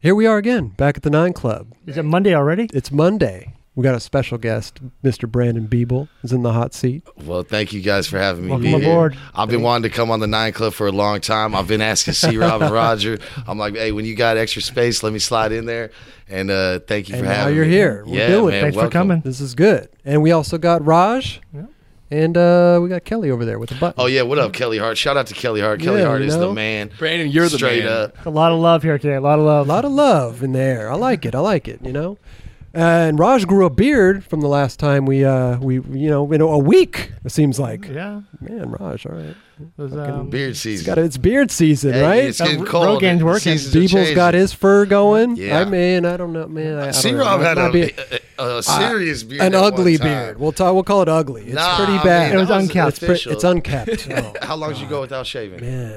Here we are again, back at the 9 Club. Is it Monday already? It's Monday. We got a special guest, Mr. Brandon Biebel, is in the hot seat. Well, thank you guys for having me. Welcome aboard. I've been wanting to come on the 9 Club for a long time. I've been asking C-Rob and Roger. I'm like, hey, when you got extra space, let me slide in there. And thank you for having me. And now you're here. We're doing it. Thanks for coming. This is good. And we also got Raj. Yeah. And we got Kelly over there with the button. Oh, yeah. What up, Kelly Hart? Shout out to Kelly Hart. Kelly Hart is the man. Brandon, you're the Straight man. up. A lot of love here today. A lot of love. A lot of love in there. I like it, you know. And Raj grew a beard from the last time we in a week, it seems like. Yeah. Man, Raj, all right. It was, Beard season. It's beard season, Hey, right? It's getting cold. Rogain's working. Biebel's got his fur going. Yeah. I don't know, man. C-Rob had a serious beard. An at ugly one time. beard. We'll call it ugly. It's pretty man, bad. It was that unkept. official. It's unkept. Oh, How long did you go without shaving?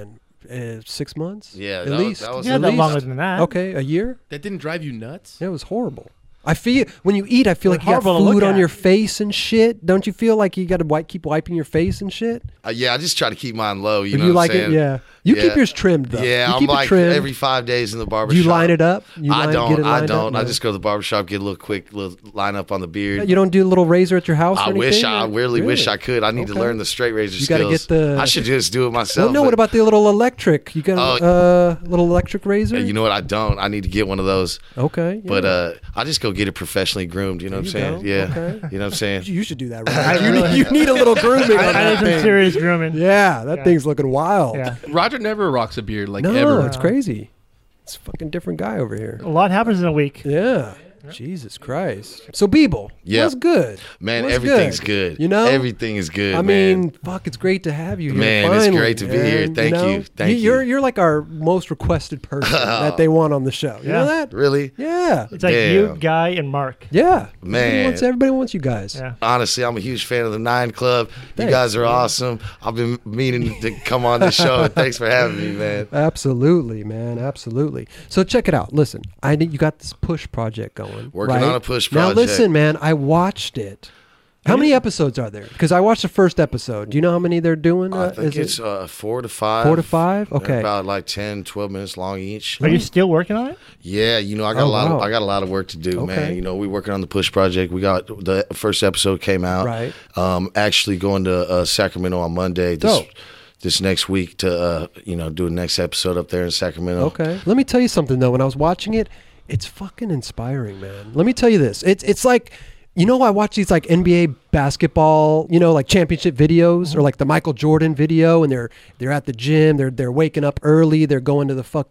man, 6 months? Yeah, at that least. was yeah, at that least. longer than that. Okay, a year? That didn't drive you nuts? It was horrible. I feel when you eat, I feel like you got horrible to look food on at. your face and shit. Don't you feel like you got to keep wiping your face and shit? Yeah, I just try to keep mine low. You If know you what like I'm saying? it, yeah. You keep Yeah. yours trimmed though. Yeah, you I'm keep like it trimmed. every 5 days in the Do barbershop. you line it up? I don't. No. I just go to the barbershop, get a little line up on the beard. You don't do a little razor at your house? I or wish anything, I or- really wish I could. I need to Okay. learn the straight razor You skills. gotta get the- I should just do it myself. Well, no. but- What about the little electric? You got a little electric razor? You know what? I don't. I need to get one of those. Okay. Yeah. But I just go get it professionally groomed. You know what I'm There you saying? go. Yeah. Okay. You know what I'm saying? You should do that, right? you need a little grooming on I that did some thing. serious grooming. Yeah, that Yeah. thing's looking wild. Yeah. Roger never rocks a beard like No, ever. it's crazy. It's a fucking different guy over here. A lot happens in a week. Yeah. Jesus Christ. So Biebel, Yeah. what's good? Man, What's everything's good. You know? Everything is good. I man. mean, fuck, it's great to have you here. Man, it's finally, great to be here. man, Thank you. Thank You're you. you're like our most requested person that they want on the show. You know Yeah. that? Really? Yeah. It's like Damn. you, Guy, and Mark. Yeah. Man. Everybody wants you guys. Yeah. Honestly, I'm a huge fan of the 9 Club. You Thanks, guys are awesome. I've been meaning to come on this show. Thanks for having me, man. Absolutely, man. Absolutely. So check it out. Listen, you got this push project going. Working right? on a push Now project. listen, man. I watched it. How many episodes are there? Because I watched the first episode. Do you know how many they're doing? I think Is it's it 4 to 5. 4 to 5? They're Okay. about like 10, 12 minutes long each. Are you still working on it? Yeah, I got Oh, a lot. wow. I got a lot of work to do, Okay. man. We're working on the push project. We got the first episode came out. Right. Actually going to Sacramento on Monday. Dope. This next week to do the next episode up there in Sacramento. Okay. Let me tell you something though. When I was watching it, it's fucking inspiring, man. Let me tell you this. It's like, I watch these like NBA basketball, like championship videos or like the Michael Jordan video, and they're at the gym, they're waking up early, they're going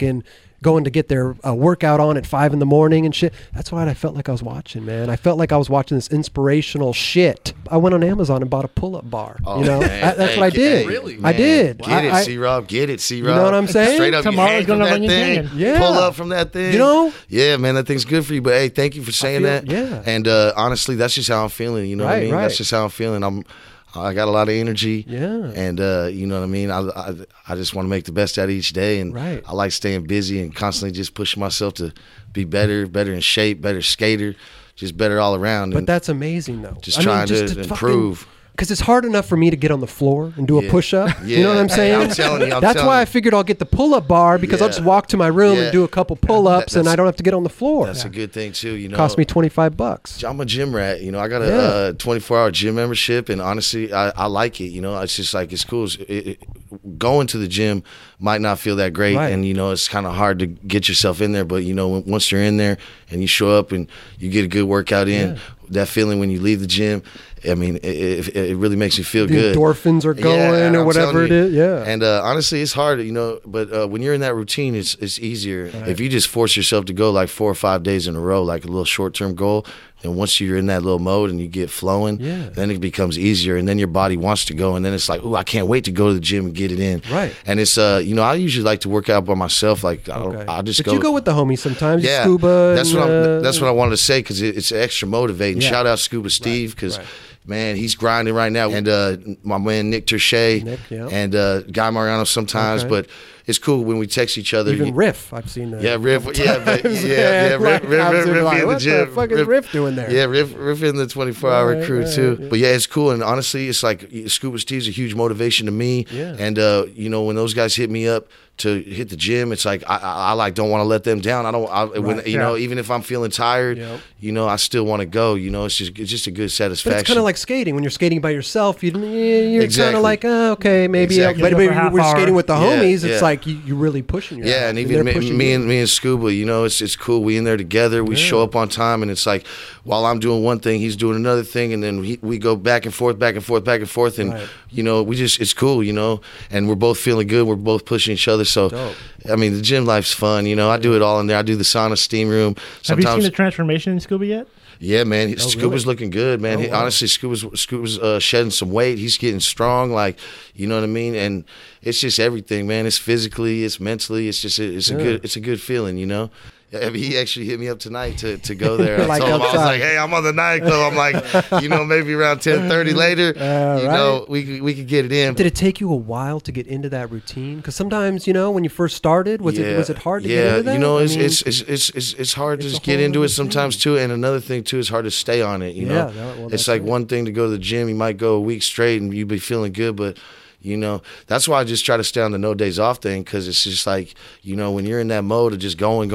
to get their workout on at 5 a.m. and shit. That's what I felt like I was watching, man. I felt like I was watching this inspirational shit. I went on Amazon and bought a pull-up bar. Oh, man. That's what I did. Really? I did. Get it, I- C-Rob. Get it, C-Rob. You know what I'm saying? Straight up, Tomorrow's you hang gonna from that run you thing. hanging. Yeah. Pull up from that thing. You know? Yeah, man, that thing's good for you. But hey, thank you for saying that. Yeah. And honestly, that's just how I'm feeling. You know what I Right, mean? right. That's just how I'm feeling. I got a lot of energy. Yeah. And you know what I mean? I just want to make the best out of each day. And Right. I like staying busy and constantly just pushing myself to be better in shape, better skater, just better all around. But And that's amazing, though. Just trying to improve. Because it's hard enough for me to get on the floor and do a Yeah. push-up. Yeah. You know what I'm Hey, saying? I'm telling you, I'm That's telling why you. I figured I'll get the pull-up bar because I'll Yeah. just walk to my room Yeah. and do a couple pull-ups and That's- I don't have to get on the floor. That's a good thing too. Cost me $25. I'm a gym rat. I got Yeah. a 24-hour gym membership, and honestly, I like it. It's just like it's cool. Going to the gym might not feel that great, Right. and it's kind of hard to get yourself in there. But once you're in there and you show up and you get a good workout in, that feeling when you leave the gym, I mean, it really makes you feel The good. endorphins are going and or I'm whatever telling it you. is. Yeah. And honestly, it's hard, but when you're in that routine, it's easier. Right. If you just force yourself to go like 4 or 5 days in a row, like a little short-term goal, and once you're in that little mode and you get flowing, Yeah. then it becomes easier, and then your body wants to go, and then it's like, oh, I can't wait to go to the gym and get it in. Right. And it's, I usually like to work out by myself. Like, Okay. I just but go. you go with the homies sometimes. You Yeah, scuba. that's and, what that's what I wanted to say because it's extra motivating. Yeah. Shout out Scuba Steve because right. man, he's grinding right now. And my man Nick Terche Nick, yeah. and Guy Mariano sometimes. Okay. But it's cool when we text each other. Even Riff, I've seen that. Yeah, Riff. Yeah, but, Like, Riff I was in like, the what gym. the fuck is Riff doing there? Yeah, Riff in the 24-hour Right, crew right, too. yeah. But yeah, it's cool. And honestly, it's like Scuba Steve's a huge motivation to me. Yeah. And you know, when those guys hit me up to hit the gym, it's like I like don't want to let them down. When Right. you know, even if I'm feeling tired, Yep. you know, I still want to go. You know, it's just a good But satisfaction. it's kind of like skating. When you're skating by yourself, you're kind Exactly. of like, okay, maybe. Exactly. But You'll go for a when half we're hour. skating with the Yeah, homies, yeah. it's like you're really pushing yourself. Yeah, and even they're pushing me you. and Scuba, you know, it's cool. We in there together. We show up on time, and it's like while I'm doing one thing, he's doing another thing, and then we go back and forth, and Right. you know, it's cool, you know, and we're both feeling good. We're both pushing each other. So, Dope. I mean, the gym life's fun. You know, I do it all in there. I do the sauna, steam room. Have you seen Sometimes, the transformation in Scuba yet? yeah, man, really? Scuba's looking good, man. Oh, wow. Honestly, Scuba's shedding some weight. He's getting strong, like, you know what I mean. And it's just everything, man. It's physically, it's mentally. It's just it's a good feeling, you know. I mean, he actually hit me up tonight to go there. I Like told him, I was outside. like, hey, I'm on the night club. I'm like, you know, maybe around 10:30 later, you right. know, we could get it in. Did it take you a while to get into that routine? Because sometimes, you know, when you first started, was it hard to get into that? you know, I it's mean, it's hard to it's a just get whole into it other sometimes too. And another thing too is hard to stay on it. You Yeah, know, well, it's that's like it. one thing to go to the gym. You might go a week straight and you be feeling good, but you know, that's why I just try to stay on the no days off thing, because it's just like, you know, when you're in that mode of just going,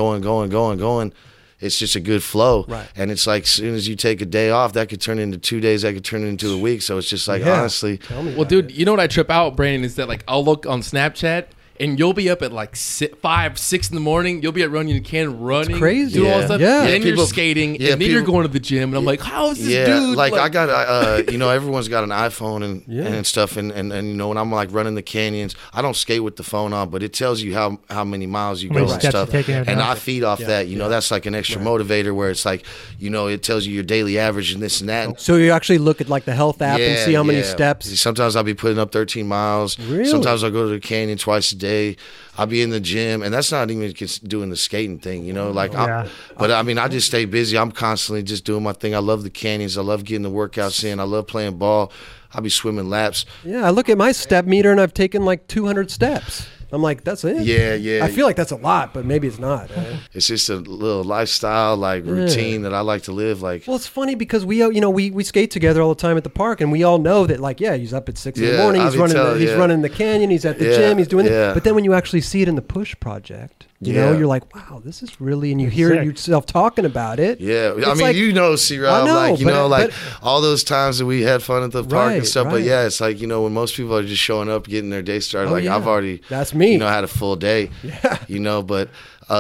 it's just a good flow. Right. And it's like as soon as you take a day off, that could turn into 2 days, that could turn into a week. So it's just like, Yeah. honestly, Tell me Well, about dude, it. you know what I trip out, Brandon, is that like I'll look on Snapchat and you'll be up at like 5, 6 in the morning. You'll be at Runyon Canyon running, crazy. doing all Yeah. that stuff. Yeah. And then People- you're skating, yeah, and then you're people- going to the gym. And I'm like, how is this yeah, dude? like I got, you know, everyone's got an iPhone Yeah. and stuff, and you know, when I'm like running the canyons, I don't skate with the phone on, but it tells you how many miles you How go many and steps stuff, you're taking every and day. I feed off that. You know, that's like an extra motivator where it's like, you know, it tells you your daily average and this and that. So you actually look at like the health app and see how many steps. Sometimes I'll be putting up 13 miles. Really? Sometimes I'll go to the canyon twice a day. I'll be in the gym, and that's not even doing the skating thing, you know. Like, Yeah. but I mean, I just stay busy. I'm constantly just doing my thing. I love the canyons. I love getting the workouts in. I love playing ball. I'll be swimming laps. Yeah, I look at my step meter and I've taken like 200 steps. I'm like, that's it. Yeah. I feel like that's a lot, but maybe it's not. Right? It's just a little lifestyle, like routine that I like to live. Like, Well, it's funny because we skate together all the time at the park, and we all know that, like, yeah, he's up at 6 in the Yeah, morning. I He's be running. telling- He's yeah. running the canyon. He's at the Yeah, gym. He's doing yeah. it. But then when you actually see it in the Push Project, you know, Yeah. you're like, wow, this is really. And you hear sick. yourself talking about it. yeah, I It's mean, like- you know, C-Rob, I know, like, you but- know, like but- all those times that we had fun at the park Right, and stuff. But right. yeah, it's like, you know, when most people are just showing up, getting their day started, Oh, like yeah. I've already, That's me. you know, had a full day, Yeah. you know, but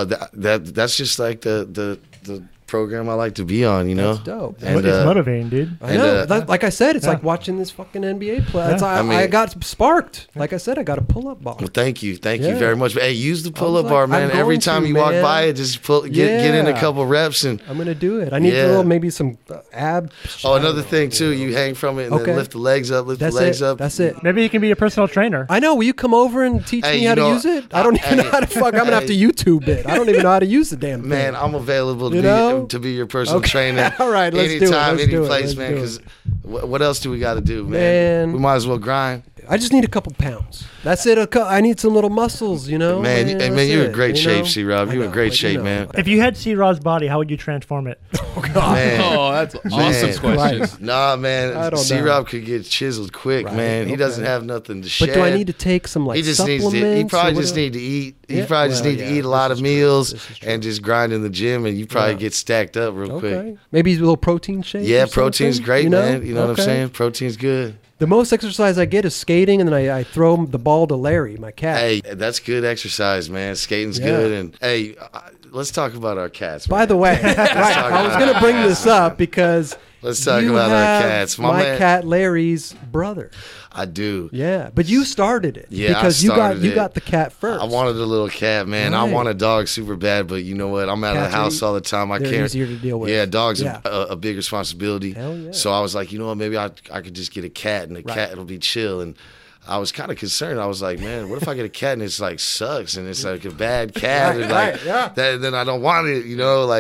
that's just like the program I like to be on, you know. That's dope. And, It's motivating, dude. I And, know. Like I said, it's Yeah. like watching this fucking NBA play. That's- Yeah. I, I mean- I got sparked. Like I said, I got a pull-up bar. Well, thank you Yeah. very much. Hey, use the pull-up like, bar, I'm man. Every going time to, you walk man. by it, just get in a Yeah. couple reps and. I'm gonna do it. I need Yeah. a little, maybe some ab. Oh, another thing too, you hang from it and Okay. then lift the legs up, That's the legs it. up. That's it. Maybe he can be a personal trainer. I know. Will you come over and teach Hey, me you how to know, use it? I don't even know how to fuck. I'm gonna have to YouTube it. I don't even know how to use the damn thing. Man, I'm available You know? to be your personal Okay. trainer. All right, let's do it. anytime, Let's any do it. place, Let's man. do Because what else do we got to do, man? Man. We might as well grind. I just need a couple pounds. That's it. I need some little muscles. You know. Man, hey, that's man, you're in it, great you shape, know? C-Rob. I You're in know, great but, shape, you know, man. If you had C-Rod's body, how would you transform it? Man. Oh, that's awesome questions. Nah, I man. don't C-Rob could get chiseled quick, Right, man. He okay. doesn't have nothing to shed. But do I need to take some like He just supplements? needs to. He probably or just what- need to eat. He Yeah, probably just well, need to yeah, eat a lot this of is true. meals This is true. and just grind in the gym, and you probably Yeah. get stacked up real Okay. quick. Maybe a little protein shake. Yeah, or protein's something, great, you know? man. You know what Okay. I'm saying? Protein's good. The most exercise I get is skating, and then I throw the ball to Larry, my cat. Hey, that's good exercise, man. Skating's Yeah. good, and hey, let's talk about our cats. By man. the way, right, talk I was about going to our bring cats, this up because Let's talk you about our have cats. My man, cat Larry's brother. I do. Yeah, but you started it. Yeah, I because started you it. got the cat first. I wanted a little cat, man. I Right. want a dog super bad, but you know what? I'm out of Cats the are house all the time. I they're can't. easier to deal with. Yeah, dogs Yeah. are a big responsibility. Hell yeah. So I was like, you know what? Maybe I could just get a cat, and the Right. cat will be chill. And I was kind of concerned. I was like, man, what if I get a cat and it's like sucks and it's like a bad cat, and like right, yeah. that? Then I don't want it, you know, like.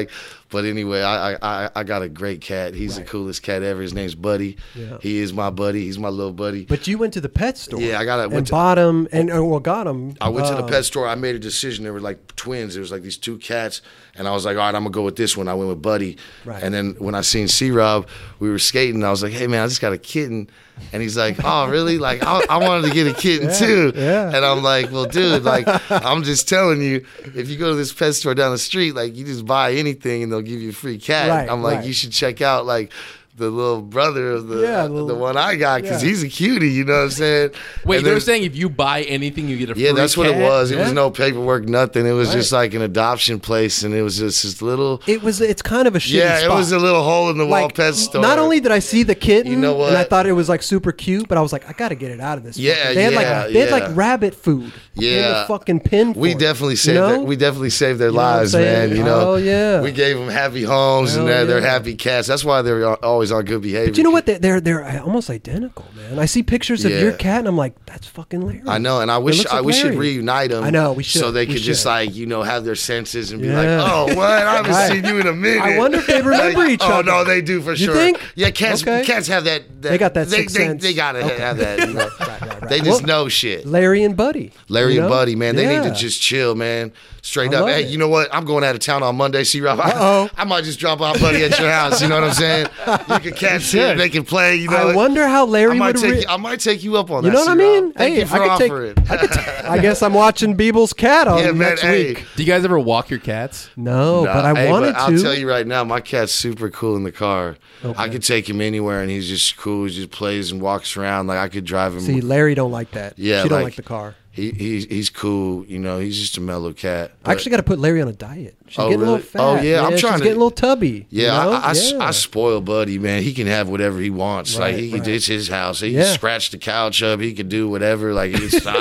But anyway, I got a great cat. He's the coolest cat ever. His name's Buddy. Yeah. He is my buddy. He's my little buddy. But you went to the pet store. Yeah, bought him and got him. I went to the pet store. I made a decision. There were like twins. There was like these two cats, and I was like, all right, I'm gonna go with this one. I went with Buddy. Right. And then when I seen C-Rob, we were skating. I was like, hey man, I just got a kitten. And he's like, oh really? Like I wanted to get a kitten too. Yeah. And I'm like, well, dude, like I'm just telling you, if you go to this pet store down the street, like you just buy anything and they'll give you a free cat. Right, I'm like, right. you should check out like the little brother of the Yeah, one I got because yeah. he's a cutie. You know what I'm saying? Wait, And they were then- saying if you buy anything, you get a free yeah, that's what it cat? was. It was Yeah. no paperwork, nothing. It was Right. just like an adoption place, and it was just this little. It's kind of a shitty Yeah, spot. it was a little hole in the wall like, pet store. Not only did I see the kitten, You know what? and I thought it was like super cute, but I was like, I got to get it out of this. Yeah, fucking- they had yeah. like rabbit food. in Yeah. the fucking pin. we for it, definitely you saved know? their, we definitely saved their You know what I'm lives, saying? man. You know, Oh, yeah. we gave them happy homes and Hell they're yeah. happy cats. That's why they're always on good behavior. But you know what? They're almost identical, man. I see pictures of Yeah. your cat, and I'm like, that's fucking Larry. I know, and I wish looks like we should Larry. reunite them. I know, we should. so they We could just should. like have their senses and be Yeah. like, oh, what? I haven't Right. seen you in a minute. I wonder if they remember each Oh other. no, they do for You sure. think? Yeah, cats. Okay. Cats have that. They got that sixth sense. They gotta Okay. have that. You know? right. They just Well, know shit. Larry and Buddy. Larry you and know? Buddy, man, they need Yeah. to just chill, man. Straight I up. love Hey, it. you know what? I'm going out of town on Monday, C-Rob. Uh-oh. I might just drop off Buddy at your house. You know what I'm saying? You can catch him. They can play. You know. I wonder how Larry I might would. take. I might take you up on You that. know what I C-Rob. mean? Thank Hey, you for I could offering. I guess I'm watching Beeble's cat on Yeah, man. next Hey, week. Do you guys ever walk your cats? No, Nah, but I hey, wanted I'll to. tell you right now, my cat's super cool in the car. Okay. I could take him anywhere, and he's just cool. He just plays and walks around. Like I could drive him. See, Larry don't like that. Yeah, she don't like- like the car. He's cool. You know, he's just a mellow cat. I actually got to put Larry on a diet. She's Oh, getting a really? little fat. Oh, yeah, I'm she's trying to- getting a little tubby. Yeah, you know? I spoil Buddy, man. He can have whatever he wants. Right, like right. it's his house. He Yeah. can scratch the couch up. He can do whatever. Like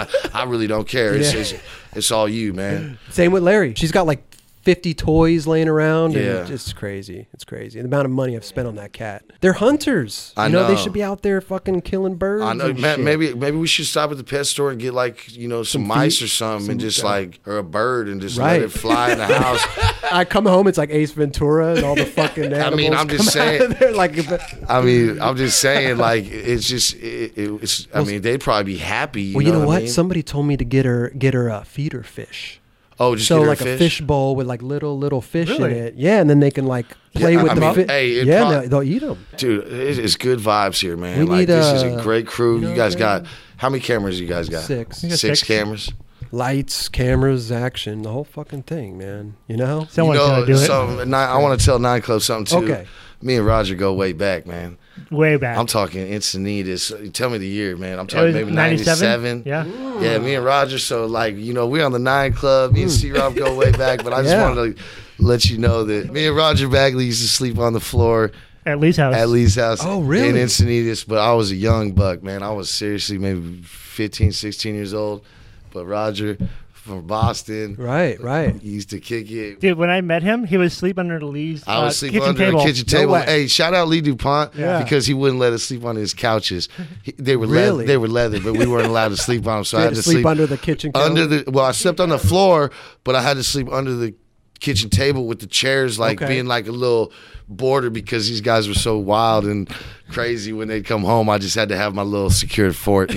I really don't care. Yeah. It's all you, man. Same with Larry. She's got like 50 toys laying around. And Yeah. it's just crazy. It's crazy. The amount of money I've spent on that cat. They're hunters. I you know. They know. should be out there fucking killing birds. I know, and man. shit. Maybe we should stop at the pet store and get like some Some mice feet, or something, and some- just like or a bird and just Right. let it fly in the house. I come home, it's like Ace Ventura and all the fucking animals. I'm just come out saying- of there like, I mean, I'm just saying, like it's just it's. I mean, they'd probably be happy. well, you know what? I mean? Somebody told me to get her a feeder fish. Oh, just So get her like a fish bowl with like little fish in Really? it. Yeah, and then they can like play Yeah, with I the mean, fish. hey, it yeah, prob- they'll eat them. Dude, it's good vibes here, man. We Like need, this is a great crew. you know You guys what I'm got how many cameras? You guys got 6. We got six 6. cameras. Lights, cameras, action, the whole fucking thing, man. You know? Someone's gonna do it. I want to tell Nine Club something too. Okay. Me and Roger go way back, man. Way back. I'm talking Encinitas. Tell me the year, man. I'm It talking was maybe 97? 97. Yeah. Yeah, me and Roger. So like, we're on the Nine Club. Me and C-Rob go way back, but I just Yeah. wanted to let you know that me and Roger Bagley used to sleep on the floor At Lee's house. at Lee's house. Oh, really? In Encinitas, but I was a young buck, man. I was seriously maybe 15, 16 years old. But Roger from Boston, Right. he used to kick it. Dude, when I met him, he was sleeping under Lee's I was sleeping kitchen under table. the kitchen No table. way. Hey, shout out Lee DuPont Yeah. because he wouldn't let us sleep on his couches. They were Really? they were leather, but we weren't allowed to sleep on them. So You I had to sleep under the kitchen counter? under the. Well, I slept on the floor, but I had to sleep under the kitchen table with the chairs like Okay. being like a little border because these guys were so wild and crazy when they'd come home. I just had to have my little secured fort,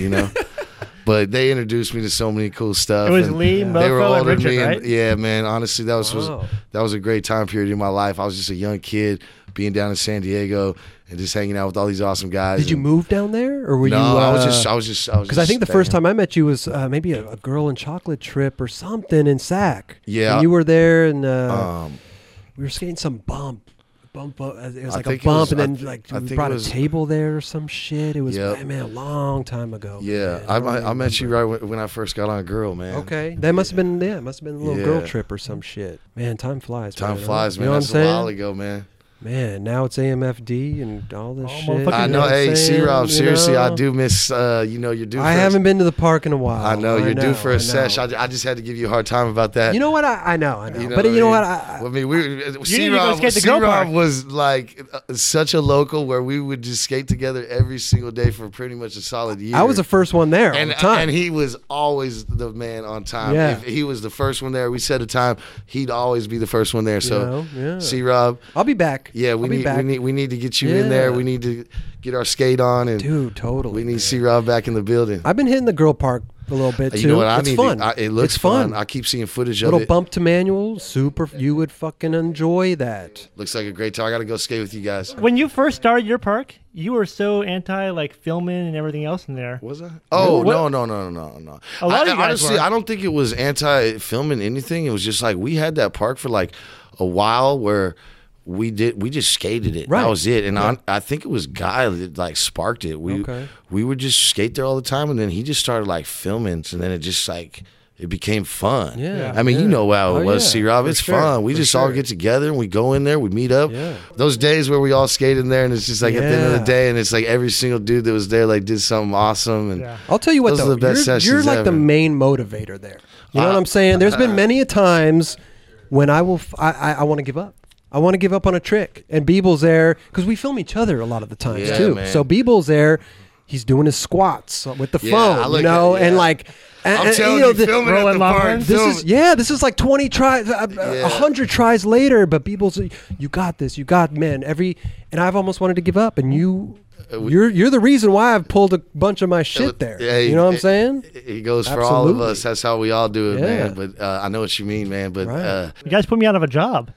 But they introduced me to so many cool stuff. It was and Lee, they were Mofo, and older than Richard, me, and right? yeah, man. Honestly, that was Wow. that was a great time period in my life. I was just a young kid being down in San Diego and just hanging out with all these awesome guys. Did you And- move down there, or were No, you? I was just. Because I think the first time I met you was maybe a girl in chocolate trip or something in Sac. Yeah. And you were there, and Um, we were skating some bump. It was I like a think it bump, was- and I then th- like I we think brought it a was- table there or some shit. It was Yep. man, a long time ago. yeah, man. I met you right when I first got on Girl, man. Okay, that must have been a little girl Yeah. trip or some shit. Man, time flies. Time man, flies, You man. know what I'm That's a while saying? ago, man. Man, now it's AMFD and all this shit. motherfucking- I you know. what I'm Hey, saying? C-Rob, You seriously, know? I do miss. You're due. I for haven't been to the park in a while. I know you're due for I a know. sesh. I just had to give you a hard time about that. You know what? I know. You know But what you know I what? mean? I mean, we need to go C-Rob, skate the Girl C-Rob Park. was like such a local where we would just skate together every single day for pretty much a solid year. I was the first one there all and the time. and he was always the man on time. Yeah. If he was the first one there, we set a time. He'd always be the first one there. So, yeah. C-Rob, I'll be back. yeah, I'll be back. we need to get you in there. Yeah. We need to get our skate on, and Dude, totally. we need man. C-Rob back in the building. I've been hitting the girl park a little bit too. You know what? It's fun. It looks it's fun. I keep seeing footage of Little it. bump to manual, super. You would fucking enjoy that. Looks like a great time. I got to go skate with you guys. When you first started your park, you were so anti like filming and everything else in there. Was I? Oh What? no. A lot of you guys Honestly, were. I don't think it was anti-filming anything. It was just like we had that park for like a while where we just skated it. Right. That was it. And I think it was Guy that like sparked it. We would just skate there all the time, and then he just started like filming, and then it just like it became fun. Yeah. I mean, Yeah. you know how it Oh, was, yeah. C-Rob. For It's sure. fun. We For just all sure. get together and we go in there, we meet up. Yeah. Those days where we all skate in there and it's just like at the end of the Yeah. day and it's like every single dude that was there like did something awesome and Yeah. I'll tell you what, Those are though, the best you're sessions like the ever. main motivator there. You know what I'm saying? There's been many a times when I want to give up. I want to give up on a trick, and Beeble's there because we film each other a lot of the times Yeah, too. man. So Beeble's there, he's doing his squats with the Yeah, phone, I you look know, at- and yeah. like. I'm telling you know, you, filming at Rolling the park. Longhorns? This is like 20 tries, 100 tries later. But Beeble's, you got this, man. And I've almost wanted to give up, and you're the reason why I've pulled a bunch of my shit there. Yeah, you know what I'm saying? He goes for all of Absolutely. us. That's how we all do it, Yeah. man. But I know what you mean, man. But Right. You guys put me out of a job.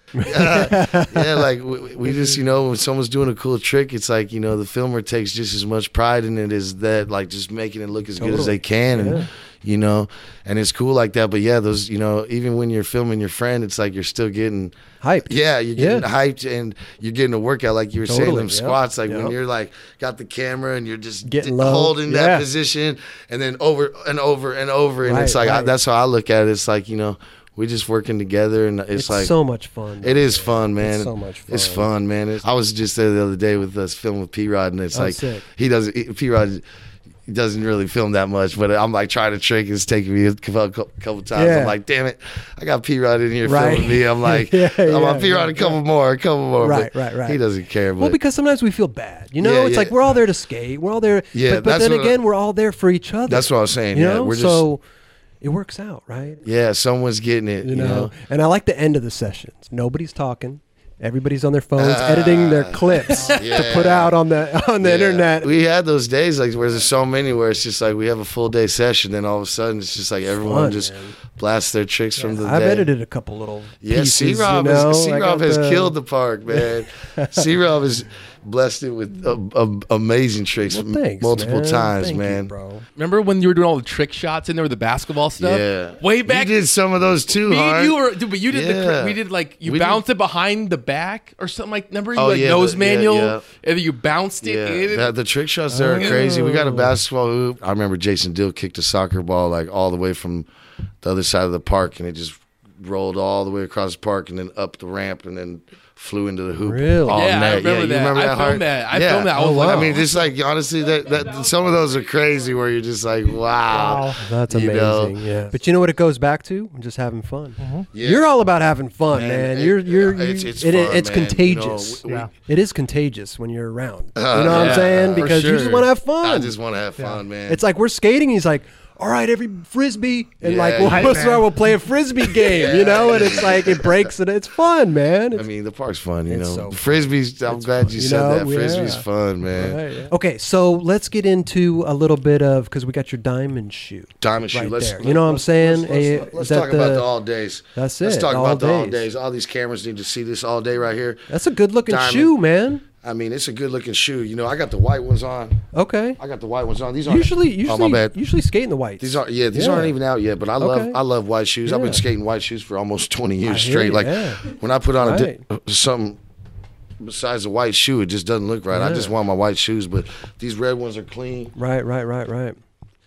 yeah, like we just, you know, when someone's doing a cool trick, it's like, you know, the filmer takes just as much pride in it as that, like just making it look as good as Totally. they can. And, Yeah. you know, and it's cool like that. But yeah, those, you know, even when you're filming your friend, it's like you're still getting Hype. Yeah, you're getting Yeah. hyped and you're getting a workout, like you were saying, Totally, them yeah. squats. Like when Yeah. you're like got the camera and you're just Getting low. holding Yeah. that position, and then over and over and over, and it's Right, like right. that's how I look at it. It's like, you know, we just working together, and it's like so much fun. it is fun, man. It's so much fun. It's fun, man. I was just there the other day with us filming with P-Rod, and it's Oh, like sick. P-Rod he doesn't really film that much, but I'm like trying to trick. It's taking me a couple times. Yeah. I'm like, damn it, I got P-Rod in here Right. filming me. I'm like, Yeah, I'm yeah, like, P-Rod, a couple more. Right, But right. He doesn't care. But Well, because sometimes we feel bad. You know, Yeah, it's yeah. like we're all there to skate. We're all there. Yeah, but that's then what again, we're all there for each other. that's what I was saying. You Yeah, know, we're just so it works out, right? yeah, someone's getting it. You know, and I like the end of the sessions. Nobody's talking. Everybody's on their phones editing their clips to yeah. put out on the Yeah. internet. We had those days like where there's so many where it's just like we have a full day session, then all of a sudden it's just like everyone fun, just man. blasts their tricks from the I've day. edited a couple little Yeah, pieces. C-Rob you know? I C-Rob got has killed the park, man. C-Rob has blessed it with amazing tricks Well, thanks, multiple man. times, Thank you, man. bro. Remember when you were doing all the trick shots in there with the basketball stuff? Yeah, Way back. You did some of those too, Me and Hart. you were, dude, but you did Yeah. we did like you We bounced it behind the back or something like. Remember you Oh, like yeah, nose yeah, manual, yeah. and then you bounced it in. Yeah, the trick shots there are crazy. We got a basketball hoop. I remember Jason Dill kicked a soccer ball like all the way from the other side of the park, and it just rolled all the way across the park and then up the ramp and then flew into the hoop. Really? all Yeah, I net. remember You that. remember I that, filmed Hart? that. I Yeah. filmed that. I was like, I mean, just like honestly, that some of those are crazy where you're just like, wow. Wow. That's You know? amazing. Yeah. But you know what it goes back to? Just having fun. Yeah. You're all about having fun, man. It's It's fun, man. contagious. You know, Yeah. It is contagious when you're around. You know what I'm yeah, saying? for Because you just sure. want to have fun. I just want to have fun, man. It's like we're skating. He's like, all right, every frisbee, and Yeah, like yeah. we'll play a frisbee game, you know, and it's like it breaks and it's fun, man. I It's, mean, the park's fun, you It's know. so Frisbee's, I'm glad you you said know, that. Frisbee's yeah. fun, man. Right, yeah. Okay, so let's get into a little bit of because we got your diamond shoe. Diamond shoe. Right Let's, there. You know what I'm saying? Let's Is that talk about the- the all days. That's Let's it, talk all about the all days. days. All these cameras need to see this all day right here. That's a good looking Diamond. shoe, man. I mean, it's a good looking shoe. You know, I got the white ones on. Okay. I got the white ones on. These aren't Usually, Oh, my bad. usually skate in the whites. These aren't even out yet. But I Okay. love white shoes. I've Yeah. been skating white shoes for almost 20 years hear straight. you, Like yeah. when I put on Right. something besides a white shoe, it just doesn't look right. I Yeah. just want my white shoes. But these red ones are clean. Right.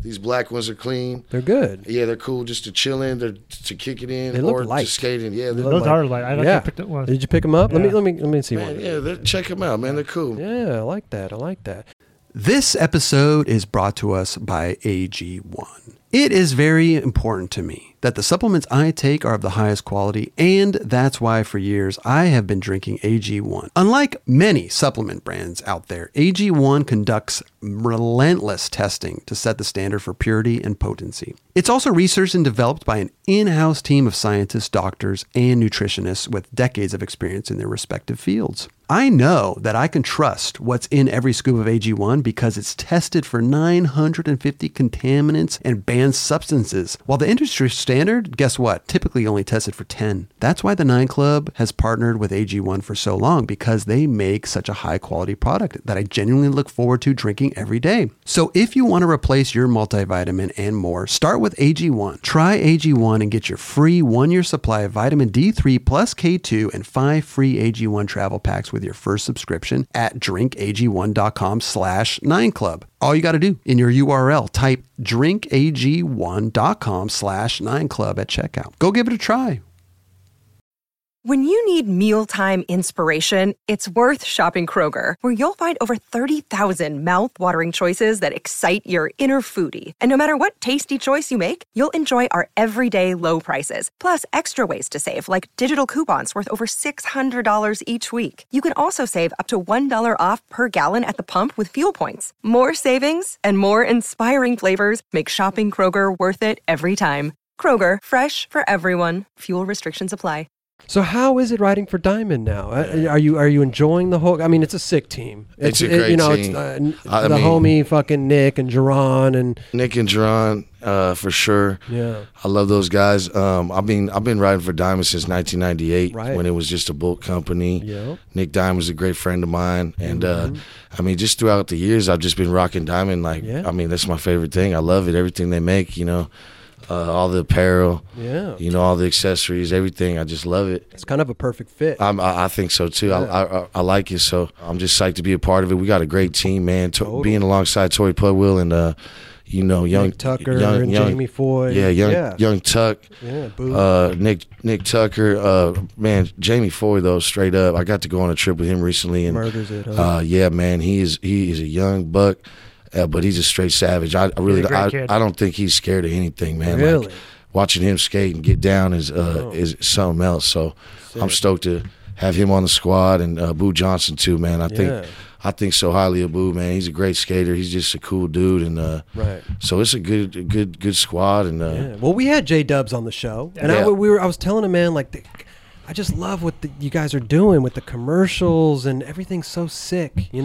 These black ones are clean. They're good. Yeah, they're cool just to chill in, they're to kick it in, They look or light. to skate in. Yeah, Those are light. I Yeah. picked up one. Did you pick them up? Yeah. Let me see man, one. yeah, check them out, man. They're cool. Yeah, I like that. This episode is brought to us by AG1. It is very important to me that the supplements I take are of the highest quality, and that's why for years I have been drinking AG1. Unlike many supplement brands out there, AG1 conducts relentless testing to set the standard for purity and potency. It's also researched and developed by an in-house team of scientists, doctors, and nutritionists with decades of experience in their respective fields. I know that I can trust what's in every scoop of AG1 because it's tested for 950 contaminants and banned substances, while the industry standard, guess what, typically only tested for 10. That's why the 9 Club has partnered with AG1 for so long, because they make such a high quality product that I genuinely look forward to drinking every day. So if you want to replace your multivitamin and more, start with AG1. Try AG1 and get your free 1-year supply of vitamin D3 plus K2 and 5 free AG1 travel packs with your first subscription at drinkag1.com/9club. All you got to do in your URL, type drinkag1.com/9club at checkout. Go give it a try. When you need mealtime inspiration, it's worth shopping Kroger, where you'll find over 30,000 mouth-watering choices that excite your inner foodie. And no matter what tasty choice you make, you'll enjoy our everyday low prices, plus extra ways to save, like digital coupons worth over $600 each week. You can also save up to $1 off per gallon at the pump with fuel points. More savings and more inspiring flavors make shopping Kroger worth it every time. Kroger, fresh for everyone. Fuel restrictions apply. So how is it riding for Diamond now? Are you enjoying the whole? I mean, it's a sick team. It's a great team. It's the homie fucking Nick and Jerron and for sure. Yeah, I love those guys. I've been riding for Diamond since 1998, right, when it was just a boat company. Yep. Nick Diamond's a great friend of mine, and I mean, just throughout the years, I've just been rocking Diamond. I mean, that's my favorite thing. I love it. Everything they make, all the apparel, all the accessories, everything. I just love it. It's kind of a perfect fit. I think so too. Yeah. I like it, so I'm just psyched to be a part of it. We got a great team, man. Being alongside Tori Pudwill and young Nick Tucker and Jamie Foy. Young Tuck. Yeah, Boo. Nick Tucker. Man, Jamie Foy though, straight up. I got to go on a trip with him recently, and murders it. Huh? Yeah, man. He is a young buck. But he's a straight savage. I don't think he's scared of anything, man. Really? Like, watching him skate and get down is something else. So I'm stoked to have him on the squad, and Boo Johnson too, man. I think so highly of Boo, man. He's a great skater. He's just a cool dude, and right. So it's a good squad. And well, we had J-Dubs on the show, and I was telling him, man, I just love what you guys are doing with the commercials, and everything's so sick, we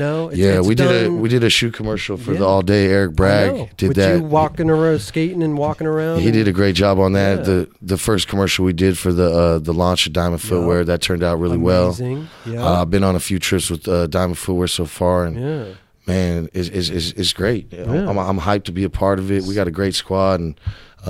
did a shoe commercial for the All Day. Eric Bragg did that. You walking around, skating and walking around. He did a great job on that. The first commercial we did for the launch of Diamond Footwear, that turned out really well. I've been on a few trips with Diamond Footwear so far, and man, it's great. I'm hyped to be a part of it. We got a great squad, and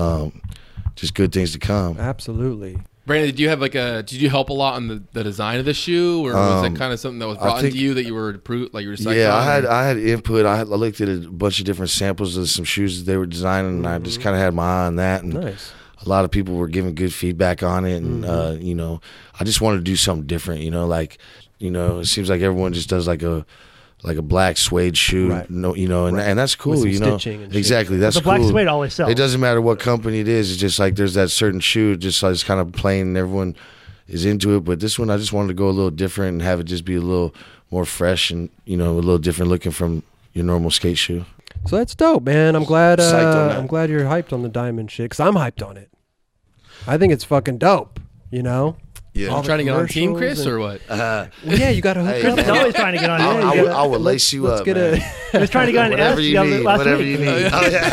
just good things to come. Absolutely. Brandon, did you help a lot on the design of the shoe, or was that kind of something that was brought into you that you were psyched on? I had input. I looked at a bunch of different samples of some shoes that they were designing, and I just kind of had my eye on that. And nice. A lot of people were giving good feedback on it, and I just wanted to do something different. It seems like everyone just does like a black suede shoe, right. And that's cool, stitching and exactly. Shit. That's the cool. Black suede always sells. It doesn't matter what company it is. It's just like there's that certain shoe, just like it's kind of plain, and everyone is into it. But this one, I just wanted to go a little different and have it just be a little more fresh and a little different looking from your normal skate shoe. So that's dope, man. I'm glad. I'm glad you're hyped on the Diamond shit, because I'm hyped on it. I think it's fucking dope. Yeah. I'm trying to get on team, Chris, or what? You got to hook up. Chris is always trying to get on. I will lace you up. He's trying to get on whatever you need. Whatever you need.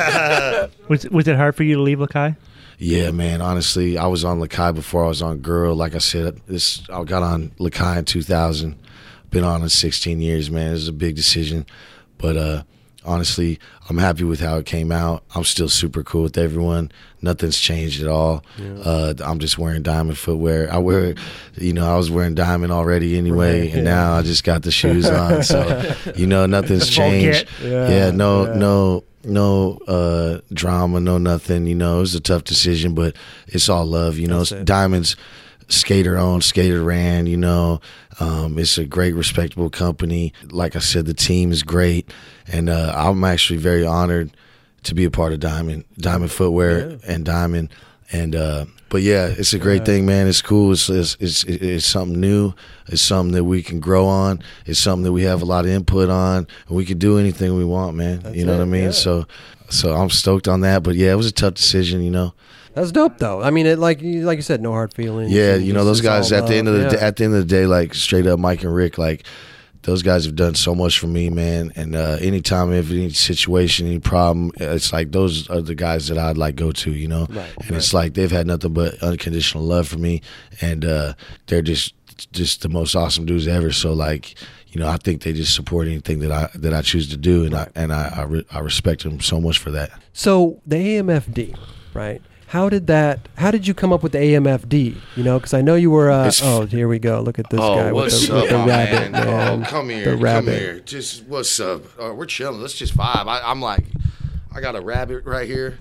Was it hard for you to leave Lakai? Yeah, man. Honestly, I was on Lakai before I was on Girl. Like I said, I got on Lakai in 2000. Been on it 16 years, man. It was a big decision, but honestly, I'm happy with how it came out. I'm still super cool with everyone. Nothing's changed at all. Yeah. I'm just wearing Diamond footwear. I was wearing Diamond already anyway, and now I just got the shoes on. So, nothing's changed. No drama, no nothing. You know, it was a tough decision, but it's all love. You know, Diamond's skater owned, skater ran. You know, it's a great, respectable company. Like I said, the team is great, and I'm actually very honored to be a part of Diamond Footwear and Diamond. And but yeah, it's a great thing, man. It's cool. It's something new. It's something that we can grow on. It's something that we have a lot of input on, and we can do anything we want, man. You know what I mean? Yeah. So I'm stoked on that. But yeah, it was a tough decision, you know. That's dope, though. I mean, like you said, no hard feelings. Yeah, you know, those guys at the end of the day, like straight up, Mike and Rick, like. Those guys have done so much for me, man. And anytime, if any situation, any problem, it's like those are the guys that I'd like go to, you know. Right, and it's like they've had nothing but unconditional love for me, and they're just the most awesome dudes ever. So like, you know, I think they just support anything that I choose to do, and I respect them so much for that. So the AMFD, right? How did you come up with the AMFD? You know, because I know you were. Here we go. Look at this guy with the rabbit. Man. Oh, come here. Come here. Just what's up? We're chilling. Let's just vibe. I'm like, I got a rabbit right here.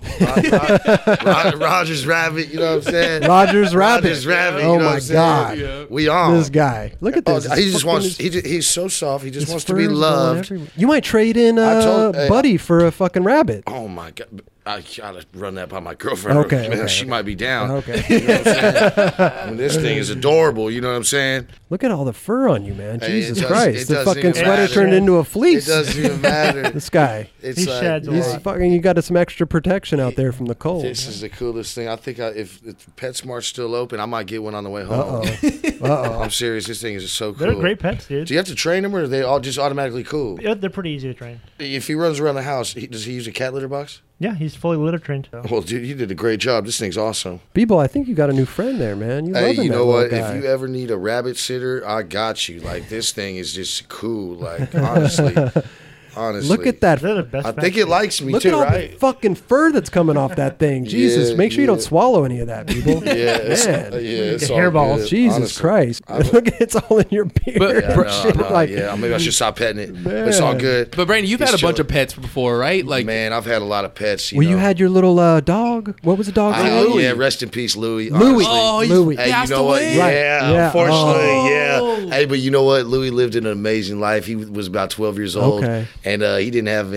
Roger's rabbit. You know what I'm saying? Roger's rabbit. Oh, you know my God. Yeah. We on. This guy. Look at this. He just wants. He's so soft. He just wants to be loved. You might trade in Buddy for a fucking rabbit. Oh my God. I gotta run that by my girlfriend. Okay. She might be down. Okay. You know what I'm saying? I mean, this thing is adorable. You know what I'm saying? Look at all the fur on you, man. Jesus Christ. The fucking sweater turned into a fleece. It doesn't even matter. This guy. He sheds a lot. Fucking, you got some extra protection out there from the cold. This is the coolest thing. I think if PetSmart's still open, I might get one on the way home. I'm serious. This thing is just so cool. They're great pets, dude. Do you have to train them, or are they all just automatically cool? Yeah, they're pretty easy to train. If he runs around the house, does he use a cat litter box? Yeah, he's fully litter trained. So. Well, dude, you did a great job. This thing's awesome. Beeble, I think you got a new friend there, man. You know what? If you ever need a rabbit sitter, I got you. Like, this thing is just cool. Like, honestly. Look at that. I think it likes me too, right? Look at all the fucking fur that's coming off that thing. Jesus, make sure you don't swallow any of that, people. Man. It's hairballs. Jesus honestly. Christ. Look, it's all in your beard. Maybe I should stop petting it. But it's all good. But Brandon, you've had a bunch of pets before, right? Like, man, I've had a lot of pets. You had your little dog. What was the dog name? Yeah, rest in peace, Louis. Louis. Louis. Hey, you know what? Yeah, unfortunately, yeah. Hey, but you know what? Louis lived an amazing life. He was about 12 years old, and he didn't have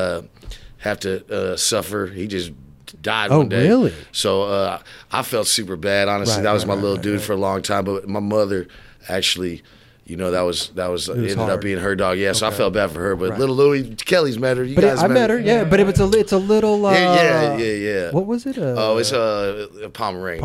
to suffer. He just died one day. Really? So I felt super bad. Honestly, that was my little dude for a long time. But my mother actually, you know, that was ended up being her dog. Yeah, so I felt bad for her. But little Louie, Kelly's met her. I met her. Yeah, but it's a little. Yeah. What was it? It's a Pomeranian.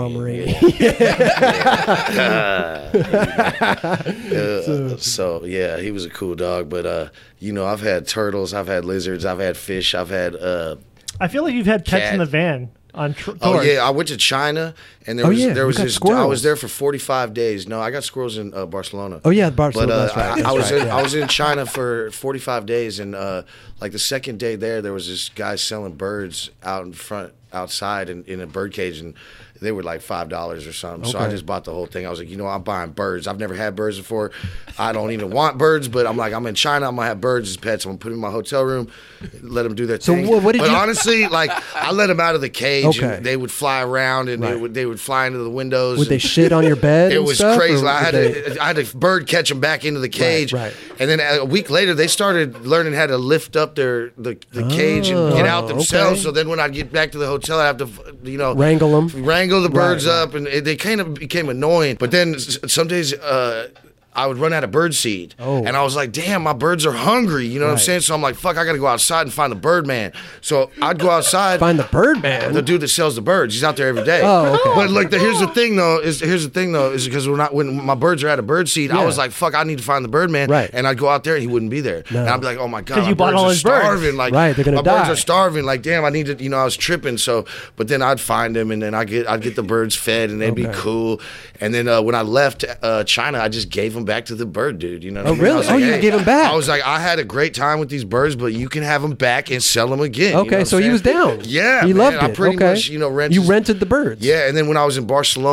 So yeah, he was a cool dog. But you know, I've had turtles, I've had lizards, I've had fish, I've had. I feel like you've had pets in the van. I went to China, and there was this. Squirrels. I was there for 45 days. No, I got squirrels in Barcelona. Oh yeah, Barcelona. But that's right. I was in China for 45 days, and like the second day there was this guy selling birds outside in a bird cage, and they were like $5 or something. So I just bought the whole thing. I was like, you know, I'm buying birds. I've never had birds before. I don't even want birds, but I'm like, I'm in China. I'm gonna have birds as pets. I'm gonna put them in my hotel room, let them do their thing. But honestly, like, I let them out of the cage, and they would fly around, and they would fly into the windows. Would they shit on your bed? It was crazy. Like, I had a bird catch them back into the cage, right. And then a week later, they started learning how to lift up the cage and get out themselves. So then when I'd get back to the hotel, I'd have to, you know, wrangle the birds up, and they kind of became annoying. But then some days I would run out of bird seed, and I was like, damn, my birds are hungry, you know what I'm saying? So I'm like, fuck, I gotta go outside and find the bird man. So I'd go outside, find the bird man, the dude that sells the birds. He's out there every day. But like, here's the thing though, is because when my birds are out of bird seed, I was like, fuck, I need to find the bird man, and I'd go out there and he wouldn't be there, and I'd be like, oh my god, my birds are starving, like, they're gonna die. Birds are die. starving, like, damn, I need to, you know, I was tripping. So, but then I'd find them, and then I'd get the birds fed, and they'd be cool. And then when I left China, I just gave them back to the bird dude, you know what I mean? Really? Like, you gave them back? I was like, I had a great time with these birds, but you can have them back and sell them again. Okay, you know so he was down. Yeah, he loved it. I pretty much, you know, you rented the birds. Yeah, and then when I was in Barcelona,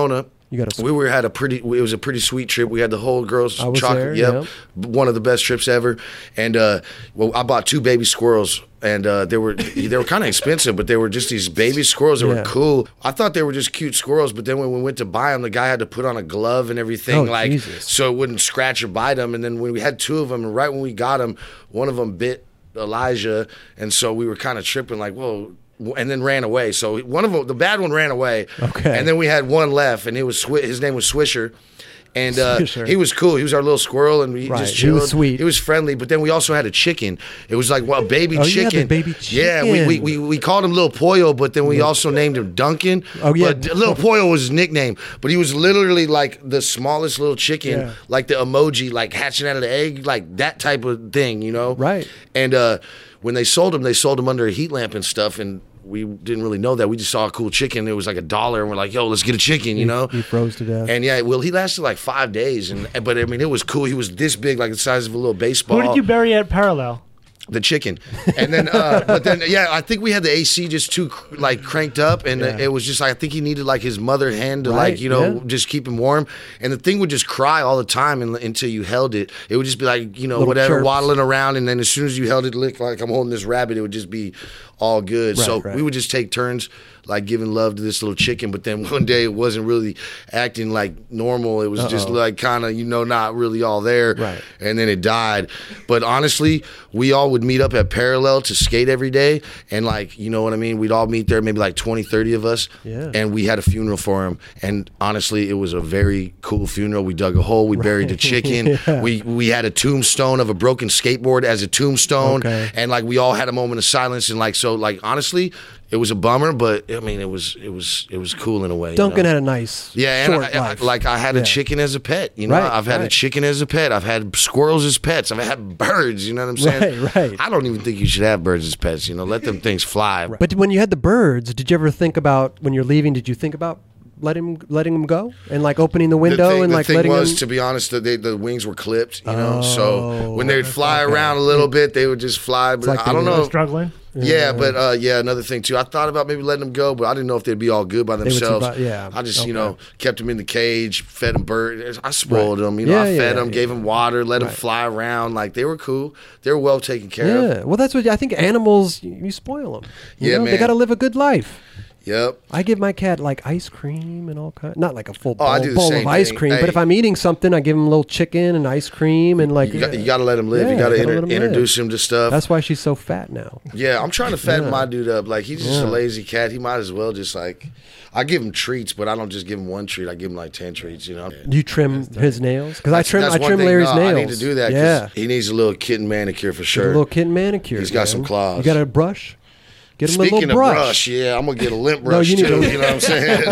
You got a. We had it was a pretty sweet trip. We had the whole girls I was chocolate. there, One of the best trips ever. And well, I bought 2 baby squirrels, and they were kind of expensive, but they were just these baby squirrels that were cool. I thought they were just cute squirrels, but then when we went to buy them, the guy had to put on a glove and everything, Jesus. so it wouldn't scratch or bite them. And then when we had 2 of them, and right when we got them, one of them bit Elijah, and so we were kind of tripping, like, whoa. And then ran away. So one of them, the bad one, ran away. Okay. And then we had one left, and his name was Swisher. And Swisher. he was cool. He was our little squirrel, and we just chilled. He was sweet. He was friendly. But then we also had a chicken. It was like a baby chicken. Yeah, the baby chicken. Yeah, we called him Little Pollo, but then we also named him Duncan. Oh, yeah. But Little Pollo was his nickname. But he was literally like the smallest little chicken, like the emoji, like hatching out of the egg, like that type of thing, you know? Right. And when they sold him under a heat lamp and stuff, and we didn't really know that. We just saw a cool chicken. It was like $1, and we're like, "Yo, let's get a chicken," you know. He froze to death. And yeah, well, he lasted like 5 days, but I mean, it was cool. He was this big, like the size of a little baseball. Who did you bury at Parallel? The chicken. And then, but then, yeah, I think we had the AC just too like cranked up, and it was just, I think he needed like his mother hen to like, you know, just keep him warm. And the thing would just cry all the time until you held it. It would just be like, you know, Little whatever, chirps. waddling around, and then as soon as you held it, like I'm holding this rabbit, it would just be all good. Right, So right. we would just take turns like giving love to this little chicken, but then one day it wasn't really acting like normal. It was just like kind of, you know, not really all there. Right. And then it died. But honestly, we all would meet up at Parallel to skate every day, and like, you know what I mean, we'd all meet there, maybe like 20-30 of us. Yeah. And we had a funeral for him, and honestly, it was a very cool funeral. We dug a hole, we buried the chicken. Yeah. We had a tombstone of a broken skateboard as a tombstone. Okay. And like we all had a moment of silence, and like, so like honestly, it was a bummer, but I mean, it was cool in a way. Duncan you know? had a nice And short life. I had a chicken as a pet. You know, Right, I've had a right. chicken as a pet. I've had squirrels as pets. I've had birds. You know what I'm saying? Right. I don't even think you should have birds as pets. You know, let them things fly. But when you had the birds, did you ever think about, when you're leaving, did you think about letting them go and like opening the window and like the thing letting was, them? to be honest, the wings were clipped. You know, Oh, so when they'd fly around a little bit, they would just fly. But like I don't they know. Struggling? Yeah, but another thing too. I thought about maybe letting them go, but I didn't know if they'd be all good by would themselves. survive, yeah. I just, you Okay. know, kept them in the cage, fed them birds. I spoiled them. You know, Yeah, I fed yeah, them, yeah. gave them water, let them Right. fly around. Like they were cool. They were well taken care of. Yeah, well, that's what I think. Animals, you spoil them. Yeah, They man. got to live a good life. Yep. I give my cat like ice cream and all kinds. Not like a full Oh, I bowl, do the bowl same of ice thing. cream, Hey. but if I'm eating something, I give him a little chicken and ice cream and like. You got to let them live. Yeah, you got to gotta let 'em live. introduce him to stuff. That's why she's so fat now. Yeah, I'm trying to fatten Yeah. my dude up. Like he's just Yeah. a lazy cat. He might as well just like. I give him treats, but I don't just give him one treat. I give him like 10 treats. You know. Do you trim his nails? Because I trim That's one thing, Larry's nails. I need to do that. 'Cause Yeah, he needs a little kitten manicure for Get sure. a little kitten manicure. He's got man. some claws. You got a brush? Get him a Speaking little of brush, yeah, I'm gonna get a lint brush you need too. a- You know what I'm saying?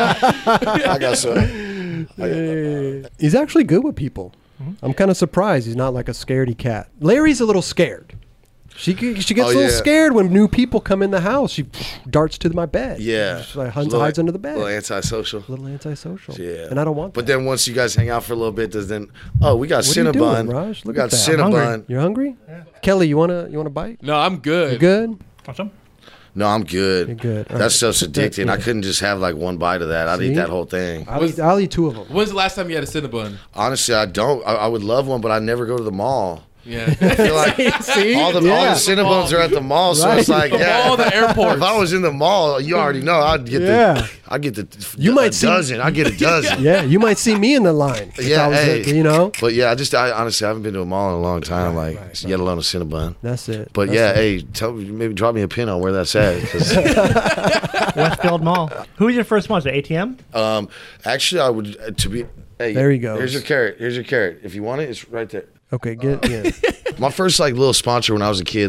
I got some. He's actually good with people. I'm kind of surprised he's not like a scaredy cat. Larry's a little scared. She gets a little yeah. scared when new people come in the house. She darts to my bed. Yeah, She like hides under the bed. A little antisocial. A little antisocial. Yeah, And I don't want But that. then once you guys hang out for a little bit, then we got What are you doing, Cinnabon. Raj? We Look got at that. I'm hungry. Cinnabon. You're hungry? Kelly, you wanna bite? No, I'm good. You good? Want some? No, I'm good. You're good. All That right. stuff's addicting. Yeah. I couldn't just have like one bite of that. I'd See? eat that whole thing. I'll eat 2 of them. When's the last time you had a Cinnabon? Honestly, I don't. I would love one, but I never go to the mall. Yeah. I feel like See? all the Yeah. Cinnabons are at the mall, so Right. it's like, yeah. All the airports. If I was in the mall, you already know I'd get Yeah. I'd get the You a might see- dozen. I'd get a dozen. Yeah, you might see me in the line. if Yeah, I was hey. you know? But yeah, I honestly haven't been to a mall in a long time, yet alone a Cinnabon. That's it. But That's yeah, it. hey, tell me, maybe drop me a pin on where that's at. 'cause, Westfield Mall. Who was your first one? Was it ATM? actually, I would to be. Hey, There he goes. Here's your carrot. Here's your carrot. If you want it, it's right there. Okay, yeah. My first like little sponsor when I was a kid,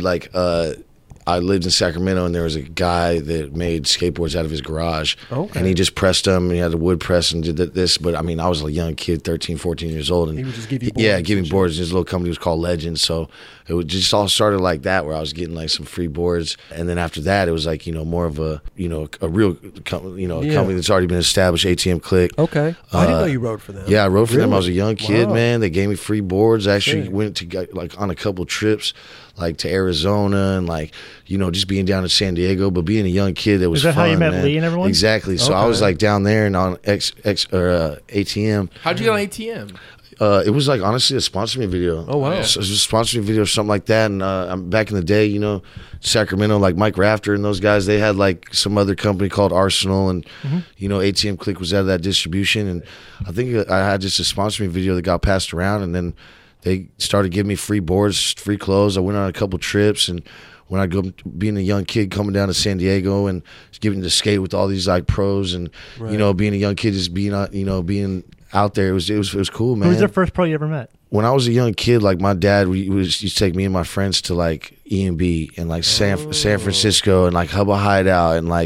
I lived in Sacramento, and there was a guy that made skateboards out of his garage. Okay. And he just pressed them, and he had a wood press and did this. But, I mean, I was a young kid, 13, 14 years old. And He would just give you Yeah, boards give me and boards. His little company was called Legends. So it would just all started like that, where I was getting, like, some free boards. And then after that, it was, like, more of a, a real company, a Yeah. company that's already been established, ATM Click. Okay. I didn't know you rode for them. Yeah, I rode for them. I was a Really? young kid, Wow. man. They gave me free boards. I actually Sick. went to on a couple trips, like to Arizona, and like just being down in San Diego, but being a young kid, that was Is that fun, how you met man. Lee and everyone? Exactly. So I was like down there and on ATM. How'd you get on ATM? It was like honestly a sponsor me video. Oh, wow. So it was a sponsor me video or something like that. And I'm back in the day, Sacramento, like Mike Rafter and those guys, they had like some other company called Arsenal, and ATM Click was out of that distribution. And I think I had just a sponsor me video that got passed around, and then they started giving me free boards, free clothes. I went on a couple trips, and when I go being a young kid coming down to San Diego and getting to skate with all these like pros, and being a young kid, just being being out there, it was cool, man. Who was the first pro you ever met? When I was a young kid, like my dad used to take me and my friends to like E&B and like San Francisco and like Hubba Hideout and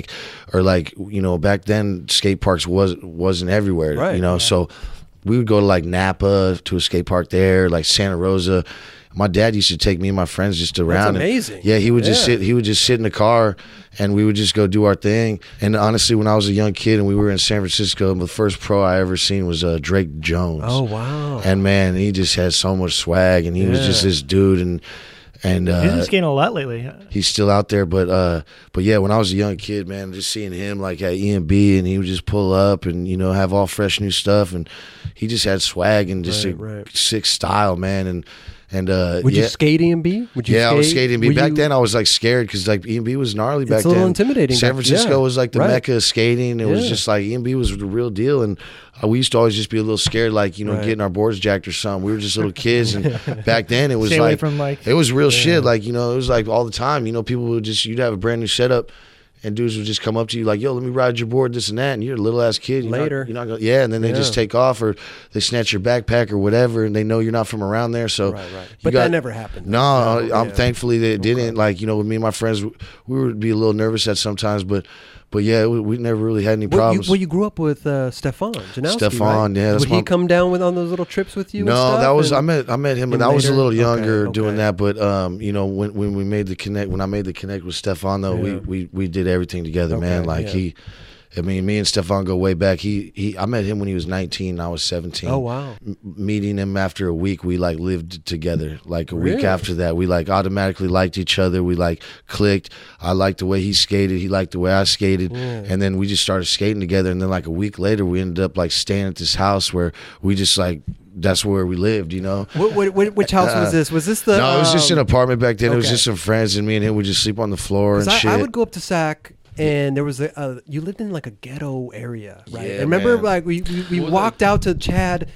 back then skate parks wasn't everywhere, right. So we would go to like Napa to a skate park there, like Santa Rosa. My dad used to take me and my friends just around. That's amazing. Yeah, he would just sit in the car, and we would just go do our thing. And honestly, when I was a young kid and we were in San Francisco, the first pro I ever seen was Drake Jones. Oh, wow. And man, he just had so much swag, and he was just this dude. And He's been skating a lot lately. he's still out there, but yeah, when I was a young kid, man, just seeing him like at E&B, and he would just pull up and have all fresh new stuff, and he just had swag and just sick style, man. And would you skate E&B? I was skating E&B. Back then I was like scared because like E&B was gnarly back then. It's a little intimidating. San Francisco was like the mecca of skating. It was just like E&B was the real deal, and we used to always just be a little scared, like getting our boards jacked or something. We were just little kids, and back then it was Stay away from, like, it was real shit. Like it was like all the time. People would you'd have a brand new setup, and dudes would just come up to you like, yo, let me ride your board, this and that. And you're a little ass kid. You're not gonna, and then they just take off, or they snatch your backpack or whatever, and they know you're not from around there. So, But that never happened. No, I'm thankfully that it didn't. Like, with me and my friends, we would be a little nervous at sometimes, but yeah, we never really had any problems. You grew up with Stefan Janowski, Stefan, right? yeah. Would he come down on those little trips with you? No, and stuff? that was I met him, but I was a little younger Okay. doing that. But when we made the connect, when I made the connect with Stefan, though, we did everything together, man. Like me and Stefan go way back. I met him when he was 19, and I was 17. Oh, wow. Meeting him after a week, we like lived together. Like a week after that, we like automatically liked each other. We like clicked. I liked the way he skated. He liked the way I skated. And then we just started skating together. And then like a week later, we ended up like staying at this house where we just like, that's where we lived, Which house was this? Was this the? No, it was just an apartment back then. It was just some friends, and me and him would just sleep on the floor and shit. I would go up to Sac, and there was you lived in like a ghetto area, right? Yeah, and remember, man. like we walked out to Chad's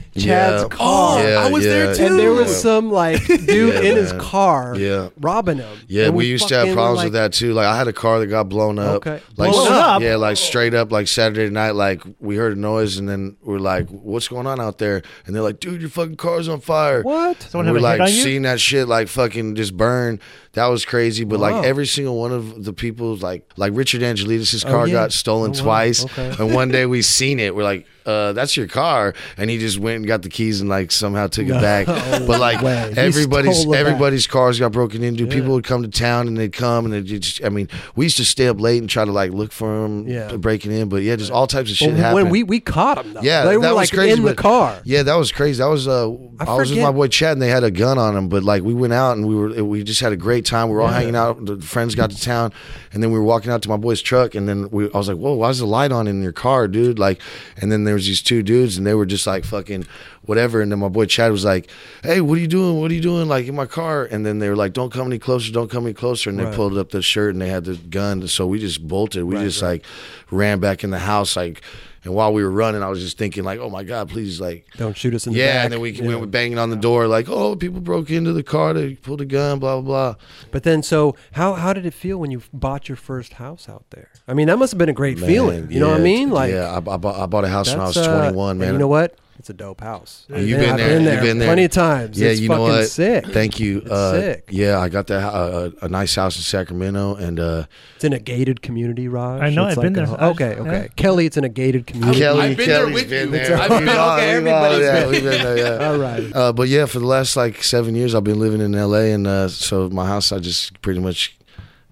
car. I was there too. And there was some like dude in his car, robbing him. Yeah, and we used to have problems with that too. Like I had a car that got blown up. Okay. Like Blown up? Yeah, like straight up, like Saturday night. Like we heard a noise, and then we're like, "What's going on out there?" And they're like, "Dude, your fucking car's on fire." What? Someone And have we're a hit like on you? seeing that shit like fucking just burn. That was crazy. But Wow. like every single one of the people, like Richard Angelides' car got stolen wow. twice. Okay. And one day we seen it. We're like, that's your car. And he just went and got the keys and like somehow took it back. But like way. He stole it everybody's cars got broken into. People would come to town and they'd come and we used to stay up late and try to like look for them breaking in. But yeah, just all types of shit happened. When we caught him, though. Yeah, they were that was like crazy, in the but- car. Yeah, that was crazy. That was I was with my boy Chad, and they had a gun on him. But like we went out and we just had a great time. We were all hanging out. The friends got to town, and then we were walking out to my boy's truck, and then I was like, "Whoa, why's the light on in your car, dude?" Like, and then there was these two dudes, and they were just like fucking whatever. And then my boy Chad was like, "Hey, what are you doing? What are you doing? Like in my car?" And then they were like, "Don't come any closer. Don't come any closer." And they pulled up the shirt, and they had the gun. So we just bolted. We just like ran back in the house, like. And while we were running, I was just thinking, like, oh, my God, please, like. Don't shoot us in the back. Yeah, and then we went banging on the door, like, oh, people broke into the car. They pulled a gun, blah, blah, blah. But then, so how did it feel when you bought your first house out there? I mean, that must have been a great feeling. You know what I mean? Like, yeah, I bought a house when I was 21, man. And you know what? It's a dope house. You've been there. I've You've been there plenty of times. Yeah, it's you know fucking what? sick. Thank you. It's sick. Yeah, I got that a nice house in Sacramento, and It's in a gated community, Raj. I know, It's I've been there. Okay. Yeah. Kelly, it's in a gated community. I've been there Kelly's with been you. there. I've been- okay, everybody's been we've been there. Yeah. All right. But yeah, for the last like 7 years, I've been living in LA, and so my house, I just pretty much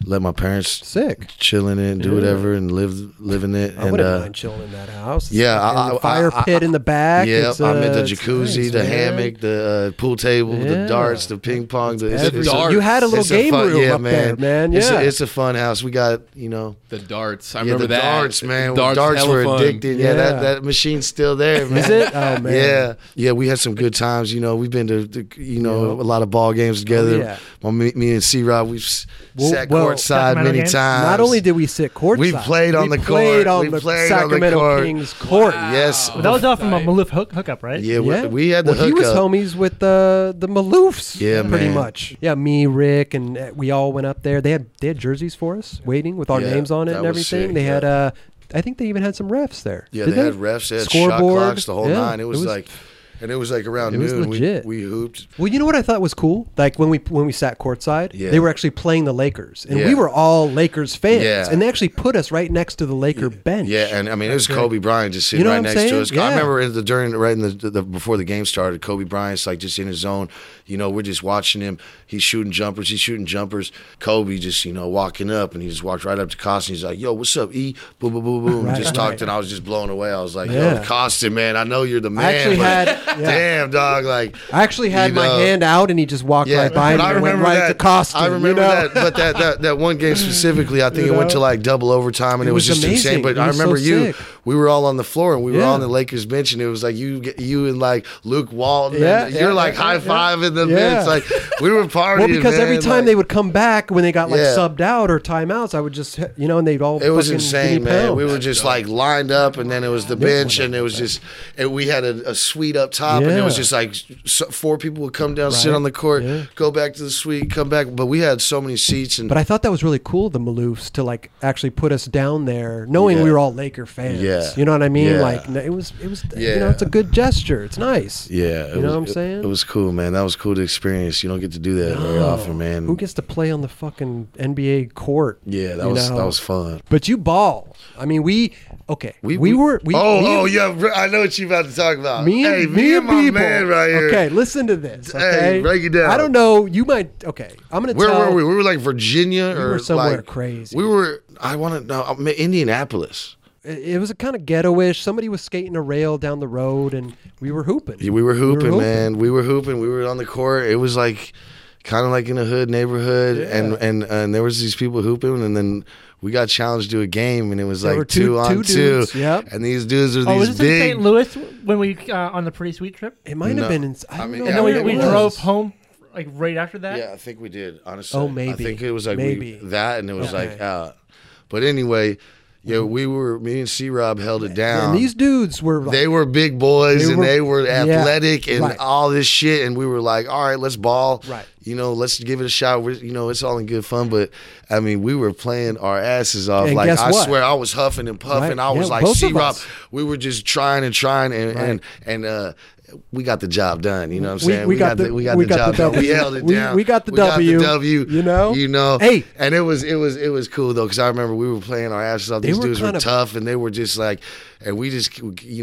let my parents Sick. chill in it and do whatever and live in it. I And wouldn't mind chilling in that house. It's yeah, fucking fire pit in the back. Yeah, It's, I'm in the it's jacuzzi, nice, the man. hammock, the pool table, Yeah. the darts, the ping pong. You had a little game room up there, man. Yeah, It's a fun house. We got, you know. The darts. I Yeah, remember the that. darts, man. Darts, Darts hella were fun. addicted. Yeah, Yeah. that machine's still there, man. Is it? Oh man. Yeah, yeah. We had some good times. You know, we've been to a lot of ball games together. yeah. Well, me and C-Rob, we've sat well, courtside Sacramento many games? times. Not only did we sit courtside, We played on the played court. on We the played on the Sacramento court. Kings court. Yes, But that was off from a Maloof hookup, right? yeah, Yeah. we had the well, he was hookup. homies with the Maloofs. Yeah, pretty man. much. Yeah, me, Rick, and we all went up there. They had jerseys for us, waiting with our Yeah, names on it that and was everything. sick, they yeah. had I think they even had some refs there. Yeah, Did they had refs, they had shot Scoreboard. clocks, the whole Yeah, nine. It was like, and it was like around It was noon. legit. We hooped. Well, you know what I thought was cool? Like when we sat courtside, Yeah. they were actually playing the Lakers, and Yeah. we were all Lakers fans, Yeah. and they actually put us right next to the Laker bench. Yeah, and I mean it was Kobe Bryant just sitting You know right what I'm next to saying? us. Yeah. I remember right in the before the game started, Kobe Bryant's like just in his zone. You know, we're just watching him. He's shooting jumpers. Kobe just walking up, and he just walked right up to Costin. He's like, "Yo, what's up, E?" Boom, boom, boom, boom. Right, just right. talked, and I was just blown away. I was like, Yeah. "Yo, Costin, man, I know you're the man." I actually but had damn dog, like I actually had you my know. hand out, and he just walked right by but me I and went remember right that. to Costin. I remember you know? that, but that one game specifically, I think You it went to know? like double overtime, and It it was was just amazing. insane. But It I was remember so you. sick. We were all on the floor, and we were Yeah. all on the Lakers bench, and it was like you and like Luke Walton. Yeah, and yeah, you're like yeah, high fiving the yeah. bench, like we were partying. Well, because every man, time like, they would come back when they got like Yeah. subbed out or timeouts, I would just and they'd all it was fucking insane, give me man. pounds. We were just like lined up, and then it was the bench, and it was just, and we had a suite up top, and it was Yeah. just like four people would come down, sit Right. on the court, Yeah. go back to the suite, come back. But we had so many seats, and But I thought that was really cool, the Maloofs, to like actually put us down there, knowing Yeah. we were all Laker fans. Yeah. You know what I mean? Yeah. Like it was Yeah. it's a good gesture. It's nice. yeah, You know what I'm saying? It was cool, man. That was cool to experience. You don't get to do that very often, man. Who gets to play on the fucking NBA court? Yeah, that you was know? that was fun. But you ball. I mean, we We me yeah, I know what you about to talk about. Me and, hey, me and my people. man right here. Okay, listen to this. Hey, Okay, break it down. I don't know. You might. Okay, I'm gonna Where tell. were we? We were like Virginia, We or were somewhere like, crazy. We were. I want to know Indianapolis. It was a kind of ghetto-ish. Somebody was skating a rail down the road, and we were hooping. Yeah, we were hooping, man. We were hooping. We were on the court. It was like kind of like in a hood neighborhood, Yeah. and there was these people hooping, and then we got challenged to a game, and it was There were like two 2-on-2. dudes, yep. And these dudes are Oh, was these this in big. St. Louis when we on the Pretty Sweet trip? It might No. have been. I I don't mean, know. yeah, And then what we it was. drove home like right after that. Yeah, I think we did. Honestly, Oh, I maybe. think it was like Maybe. that, and it was Okay. like, but anyway, yeah, me and C-Rob held it down. And these dudes were. Like, They were big boys, They and were- they were yeah, athletic and right. all this shit. And we were like, all right, let's ball. Right. Let's give it a shot. It's all in good fun. But, I mean, we were playing our asses off. And like, guess I what? swear, I was huffing and puffing. Right. I was Yeah, like, both of C-Rob, us. we were just trying, and we got the job done. You know what I'm saying? we got the job done. We W. held it We- down. we got the W, you know? Hey. And it was cool though, because I remember we were playing our asses off. They These were dudes were kind of- tough, and they were just like, and we just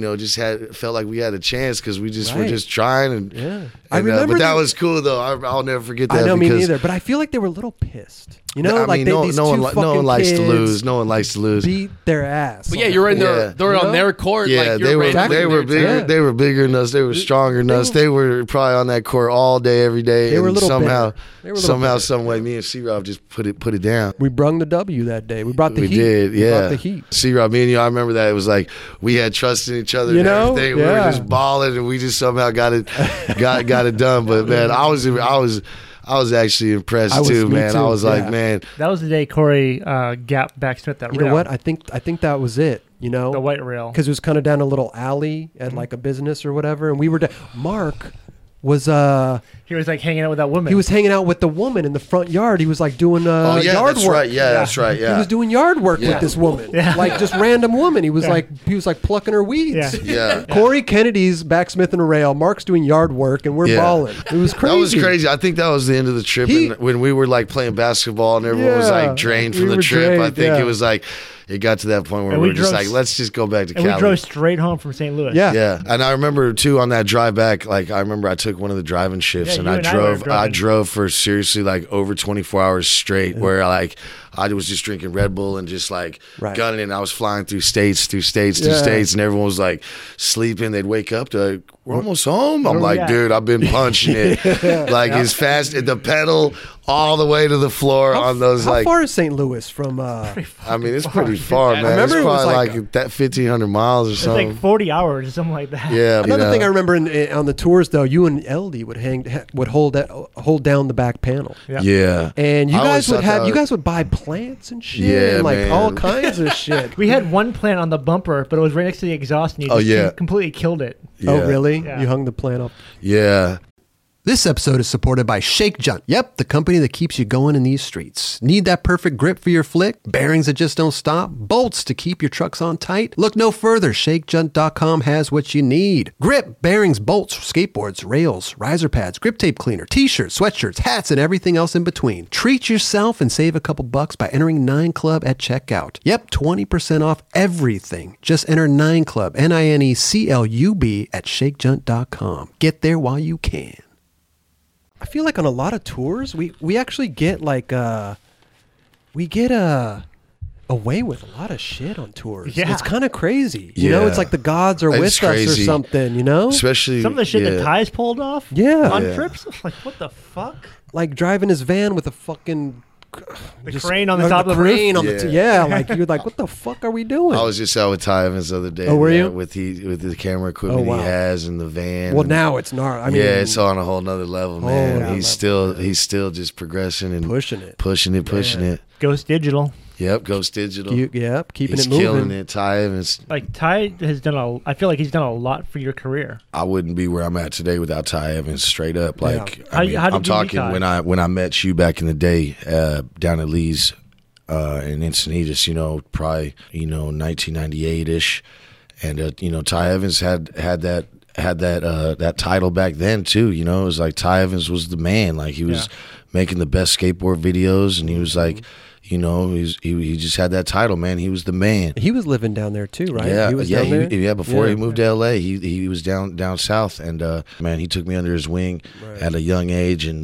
felt like we had a chance because we just were Right. just trying. And Yeah. I and, remember but that the- was cool though. I'll never forget that. I know me because, neither, but I feel like they were a little pissed. You know, I like mean, they, no these one two li- fucking no one likes to kids lose. No one likes to lose. beat their ass. But yeah, you're in Yeah. their, they're You know? on their court. Yeah, like, they you're were right they were there, too. bigger. Yeah. They were bigger than us. They were stronger than us. They were probably on that court all day, every day. They were a and little somehow, bitter. They were a little bitter. some way, me and C-Rob just put it down. We brung the W that day. We brought the We heat. did, We yeah. brought the heat. C-Rob, me and you, I remember that. It was like we had trust in each other. You and know? everything. We Yeah. were just balling, and we just somehow got it done. But man, I was actually impressed I was- too, me man. too, I was like, yeah. man, That was the day Corey gapped back Smith that You rail. know what? I think that was it. You know, The white rail. because it was kind of down a little alley at like a business or whatever, and we were. Mark was He was like hanging out with that woman. he was hanging out with the woman in the front yard. He was like doing oh yeah, yard that's work. right. Yeah, that's right. Yeah, He was doing yard work Yeah. with this woman, Yeah. like just random woman. He was like plucking her weeds. Yeah. yeah. Corey Kennedy's backsmithing a rail. Mark's doing yard work, and we're Yeah. balling. It was crazy. That was crazy. I think that was the end of the trip, He- and when we were like playing basketball and everyone was Yeah. like drained We from the were trip. I drained, think yeah. it was like it got to that point where And we we were just drove like, let's just go back to and Cali. we drove straight home from St. Louis. Yeah. Yeah, and I remember too on that drive back. Like I remember I took one of the driving shifts, Yeah, and you I and I were drove. I driving. drove for seriously like over 24 hours straight, where like I was just drinking Red Bull and just like Right. gunning, and I was flying through states, and everyone was like sleeping. They'd wake up to like, we're almost home. I'm like, yeah. dude, I've been punching it like as fast the pedal all the way to the floor on those How like. far is St. Louis from? I mean, it's pretty far, man. remember It's it was probably like like that 1,500 miles or It's something. like 40 hours or something like that. Yeah. Another thing I remember on the tours though, you and LD would hold down the back panel, Yeah. and you I always guys would thought have that you was- guys would buy plants and shit, Yeah, and like man. all kinds of shit. We had one plant on the bumper, but it was right next to the exhaust, and you just yeah. completely killed it. Yeah. Oh really? Yeah. You hung the plant up. Yeah. This episode is supported by Shake Junt. Yep, the company that keeps you going in these streets. Need that perfect grip for your flick? Bearings that just don't stop? Bolts to keep your trucks on tight? Look no further. ShakeJunt.com has what you need. Grip, bearings, bolts, skateboards, rails, riser pads, grip tape cleaner, t-shirts, sweatshirts, hats, and everything else in between. Treat yourself and save a couple bucks by entering 9Club at checkout. Yep, 20% off everything. Just enter 9Club, NINECLUB at ShakeJunt.com. Get there while you can. I feel like on a lot of tours, we actually get like away with a lot of shit on tours. Yeah. It's kind of crazy. You know, Yeah. it's like the gods are It's with us or crazy. something, you know? Especially Some of the shit yeah. that Ty's pulled off Yeah. on Yeah. trips. Like, what the fuck? Like driving his van with a fucking The crane on the top of the crane roof. on Yeah. the yeah, like you're like, what the fuck are we doing? I was just out with Ty Evans the other day. Oh, were man, you? with the camera equipment Oh, wow. he has in the van. well, and- now it's not. I mean, yeah, it's on a whole nother level, man. nother He's still just progressing and pushing it. pushing it. Ghost Digital. Yep, Ghost Digital. Yep, keeping He's it moving. killing it. Ty Evans. Like, Ty has done I feel like he's done a lot for your career. I wouldn't be where I'm at today without Ty Evans. Straight up, like How did I'm you meet talking Ty? when I met you back in the day down at Lee's in Encinitas. You know, probably 1998ish, and Ty Evans had that title back then too. You know, it was like Ty Evans was the man. Like he was making the best skateboard videos, and he was like, he just had that title, man. He was the man. He was living down there too, right? Yeah, he was down there. Before Yeah. he moved to LA, he was down south, and man, he took me under his wing at a young age, and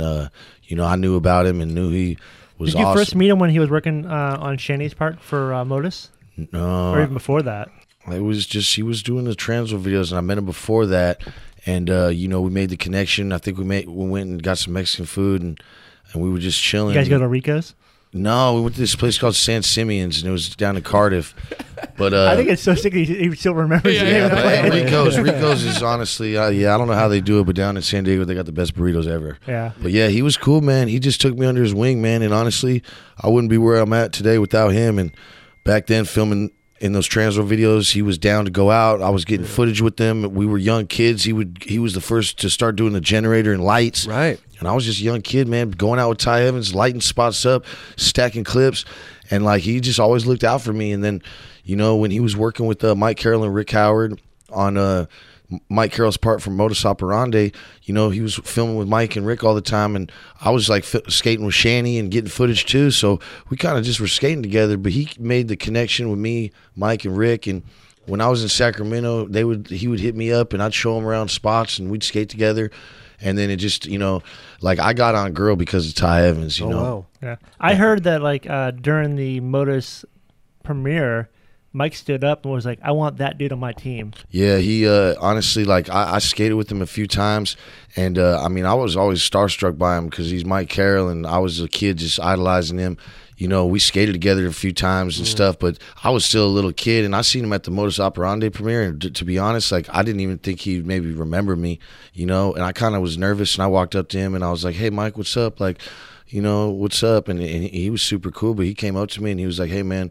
I knew about him and knew he was Did you awesome. first meet him when he was working on Shanny's part for Modus? Or even before that? It was just he was doing the Transworld videos, and I met him before that, and we made the connection. I think we went and got some Mexican food, and we were just chilling. You guys go to Rico's? No, we went to this place called San Simeon's, and it was down in Cardiff. But I think it's so sick that he still remembers the name yeah, of the but place. Rico's is honestly, I don't know how they do it, but down in San Diego, they got the best burritos ever. Yeah. But yeah, he was cool, man. He just took me under his wing, man. And honestly, I wouldn't be where I'm at today without him. And back then, filming in those Transworld videos, he was down to go out. I was getting footage with them. We were young kids. He was the first to start doing the generator and lights. Right. And I was just a young kid, man, going out with Ty Evans, lighting spots up, stacking clips. And like he just always looked out for me. And then, when he was working with Mike Carroll and Rick Howard on Mike Carroll's part from Modus Operandi, he was filming with Mike and Rick all the time, and I was like skating with Shanny and getting footage too. So we kind of just were skating together. But he made the connection with me, Mike, and Rick. And when I was in Sacramento, he would hit me up, and I'd show him around spots, and we'd skate together. And then it just, like I got on Girl because of Ty Evans. You know. Wow. Yeah. I heard that like during the Modus premiere, Mike stood up and was like, I want that dude on my team. Yeah, he honestly, like I skated with him a few times, and I was always starstruck by him because he's Mike Carroll, and I was a kid just idolizing him. We skated together a few times and stuff, but I was still a little kid, and I seen him at the Modus Operandi premiere, and to be honest, like I didn't even think he'd maybe remember me, and I kind of was nervous, and I walked up to him, and I was like, hey, Mike, what's up? Like, what's up? And he was super cool, but he came up to me, and he was like, hey, man,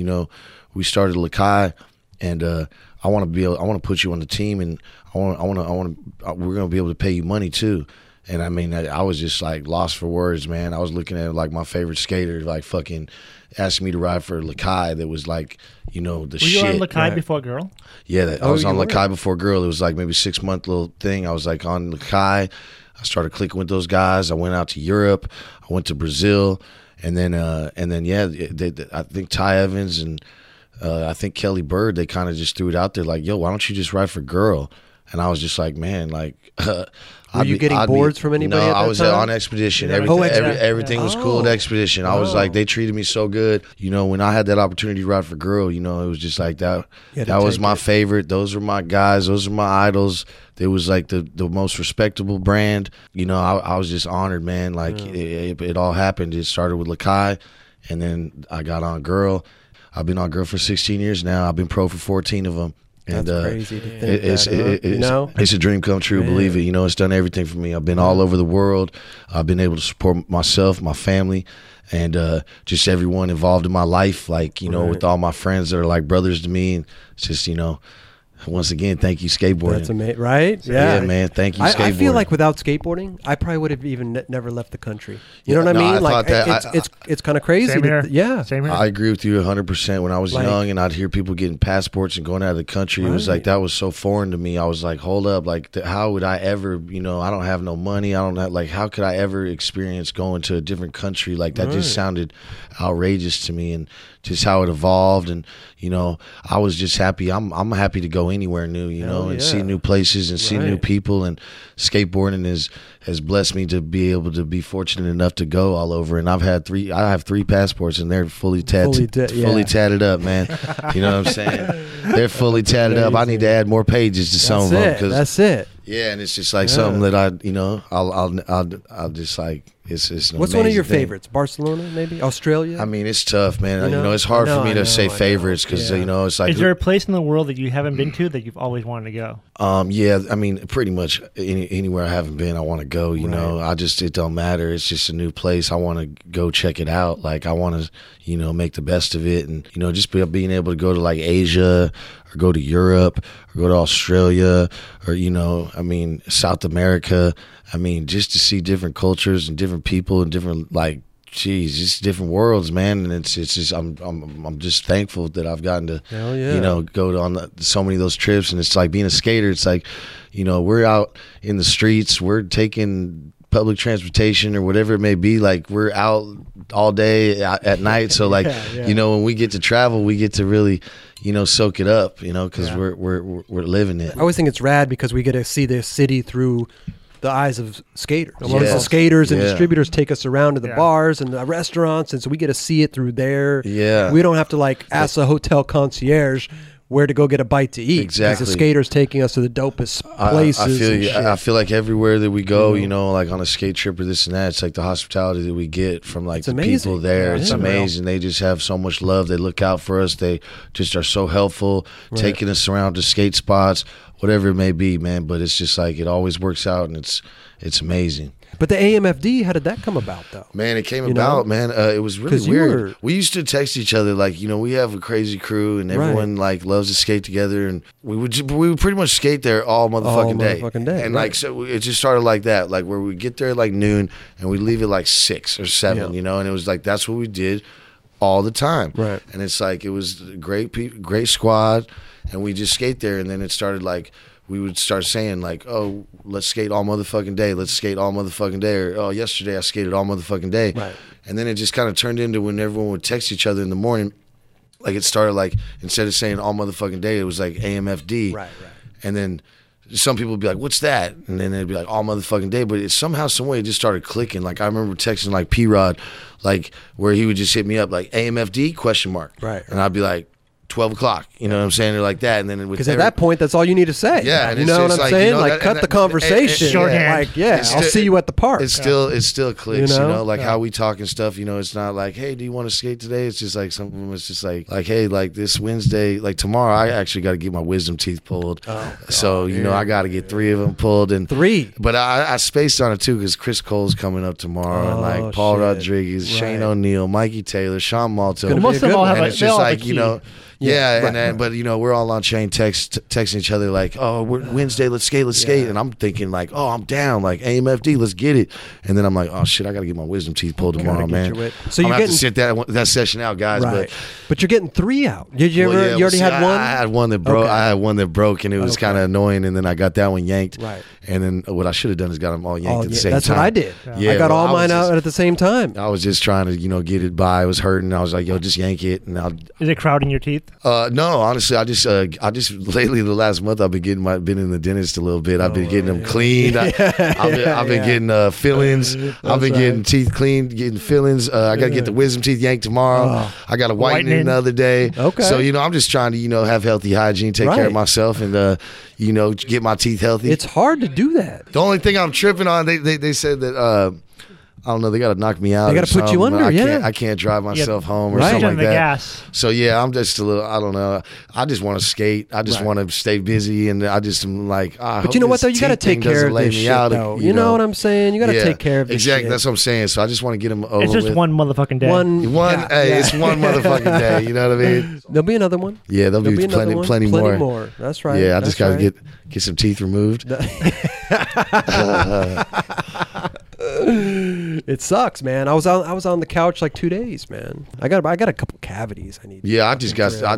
we started Lakai, and I want to put you on the team, and we're going to be able to pay you money too. And I was just like lost for words, man. I was looking at like my favorite skater, like fucking asking me to ride for Lakai. That was like, the Were shit. you on Lakai before Girl? Yeah, I was you on were? Lakai before Girl. It was like maybe 6-month little thing. I was like on Lakai. I started clicking with those guys. I went out to Europe. I went to Brazil, and then I think Ty Evans and I think Kelly Bird, they kind of just threw it out there like, yo, why don't you just ride for Girl? And I was just like, man, like, Were you getting boards from anybody No, at that I was time? on Expedition. Yeah. Everything was cool at Expedition. I was like, they treated me so good. You know, when I had that opportunity to ride for Girl, you know, it was just like that. That was my favorite. Those were my guys. Those are my idols. It was like the most respectable brand. You know, I was just honored, man. Like it all happened. It started with Lakai, and then I got on Girl. I've been on Girl for 16 years now. I've been pro for 14 of them. And, That's crazy to think you know? It's a dream come true, believe it. You know, it's done everything for me. I've been all over the world. I've been able to support myself, my family, and just everyone involved in my life, like, you know, with all my friends that are like brothers to me. And it's just, you know, once again, thank you, skateboarding. That's amazing, right? Yeah, man. Thank you, skateboarding. I feel like without skateboarding, I probably would have even never left the country. You know what I mean? Like it's kind of crazy. Same here. Yeah, Same here. I agree with you 100%. When I was Like, young and I'd hear people getting passports and going out of the country, it was like that was so foreign to me. I was like, hold up, like how would I ever? You know, I don't have no money. I don't have, like, how could I ever experience going to a different country? Like that just sounded outrageous to me, and just how it evolved. And you know, I was just happy. I'm happy to go anywhere new, you know, and see new places and see new people. And skateboarding has blessed me to be able to be fortunate enough to go all over. And I have 3 passports, and they're fully tatted up, man. You know what I'm saying? They're fully tatted up. I need to add more pages to some of them. That's it. Yeah, and it's just like something that I'll just like. It's an What's one of your thing. favorites? Barcelona, maybe? Australia? I mean, it's tough, man. You know, it's hard for me to say favorites because you know, it's like. Is there a place in the world that you haven't been to that you've always wanted to go? Yeah, I mean, pretty much anywhere I haven't been, I want to go. You know, it don't matter. It's just a new place. I want to go check it out. Like, I want to, you know, make the best of it, and you know, just being able to go to like Asia, or go to Europe, or go to Australia, or, you know, I mean, South America. I mean, just to see different cultures and different people and different, like, geez, just different worlds, man. And it's just I'm just thankful that I've gotten to, you know, go on so many of those trips. And it's like being a skater. It's like, you know, we're out in the streets, we're taking public transportation or whatever it may be. Like, we're out all day at night. So like, you know, when we get to travel, we get to really, you know, soak it up, you know, because we're living it. I always think it's rad because we get to see the city through the eyes of skaters. The skaters and distributors take us around to the bars and the restaurants, and so we get to see it through there. Yeah. We don't have to like ask a hotel concierge where to go get a bite to eat. Exactly. The skaters taking us to the dopest places. I feel and you. shit. I feel like everywhere that we go, you know, like on a skate trip or this and that, it's like the hospitality that we get from like the people there. It's amazing. They just have so much love. They look out for us. They just are so helpful, taking us around to skate spots, whatever it may be, man. But it's just like, it always works out, and it's amazing. But the AMFD, how did that come about, though? Man, it came about, man. It was really weird. We used to text each other, like, you know, we have a crazy crew, and everyone like loves to skate together, and we would pretty much skate there all motherfucking day. And like, so it just started like that, like where we get there at like noon, and we leave at like 6 or 7, you know, and it was like that's what we did all the time. Right. And it's like, it was a great squad, and we just skate there, and then it started like, we would start saying like, oh, let's skate all motherfucking day. Let's skate all motherfucking day. Or, oh, yesterday I skated all motherfucking day. Right. And then it just kind of turned into when everyone would text each other in the morning, like it started like, instead of saying all motherfucking day, it was like AMFD. Right. And then some people would be like, what's that? And then they'd be like, all motherfucking day. But it somehow, some way, it just started clicking. Like, I remember texting like P-Rod, like where he would just hit me up like AMFD ? Right. And I'd be like, 12 o'clock, you know what I'm saying, or like that, and then because at that point, that's all you need to say. Yeah, and you know what I'm like, saying? You know, like, cut the conversation. Shorthand. Like, I'll see you at the park. It still clicks, You you know? know, like how we talk and stuff. You know, it's not like, hey, do you want to skate today? It's just like something. It's just like, hey, like this Wednesday, like tomorrow, I actually got to get my wisdom teeth pulled. So you know, I got to get 3 of them pulled, and 3. But I spaced on it too because Chris Cole's coming up tomorrow, and like Paul Rodriguez, Shane O'Neill, Mikey Taylor, Sean Malto. Most of them all have and it's just like, you know. Yeah, and then, but you know, we're all on chain texting each other like, oh, we're Wednesday, let's skate, and I'm thinking like, oh, I'm down, like AMFD, let's get it, and then I'm like, oh shit, I got to get my wisdom teeth pulled tomorrow, man. So I'm you have to sit that session out, guys. But you're getting 3 out. Did you ever? You already had one. I had one that broke. I had one that broke, and it was kind of annoying, and then I got that one yanked. Right. And then what I should have done is got them all yanked at the same That's time. what I did. Yeah, I got all mine out at the same time. I was just trying to, you know, get it by. I was hurting. I was like, yo, just yank it, and Is it crowding your teeth? No, honestly, I just lately the last month I've been in the dentist a little bit. I've been getting them cleaned. I've been getting fillings. I've been getting teeth cleaned, getting fillings. I got to get the wisdom teeth yanked tomorrow. I got a whitening the other day. Okay. So I'm just trying to have healthy hygiene, take care of myself, and get my teeth healthy. It's hard to do that. The only thing I'm tripping on, they said that. I don't know. They got to knock me out. They got to put you under. I can't drive myself home or something like that. Gas. So I'm just a little. I don't know. I just want to skate. I just want to stay busy, and I just am like. But you know what though? You got to take care of this shit, though. You know what I'm saying? You got to take care of this exactly. shit. That's what I'm saying. So I just want to get them over. It's just one motherfucking day. It's one motherfucking day. You know what I mean? There'll be another one. Yeah, there'll be plenty more. That's right. Yeah, I just got to get some teeth removed. It sucks, man. I was on the couch like 2 days, man. I got a couple cavities I need. Yeah, I just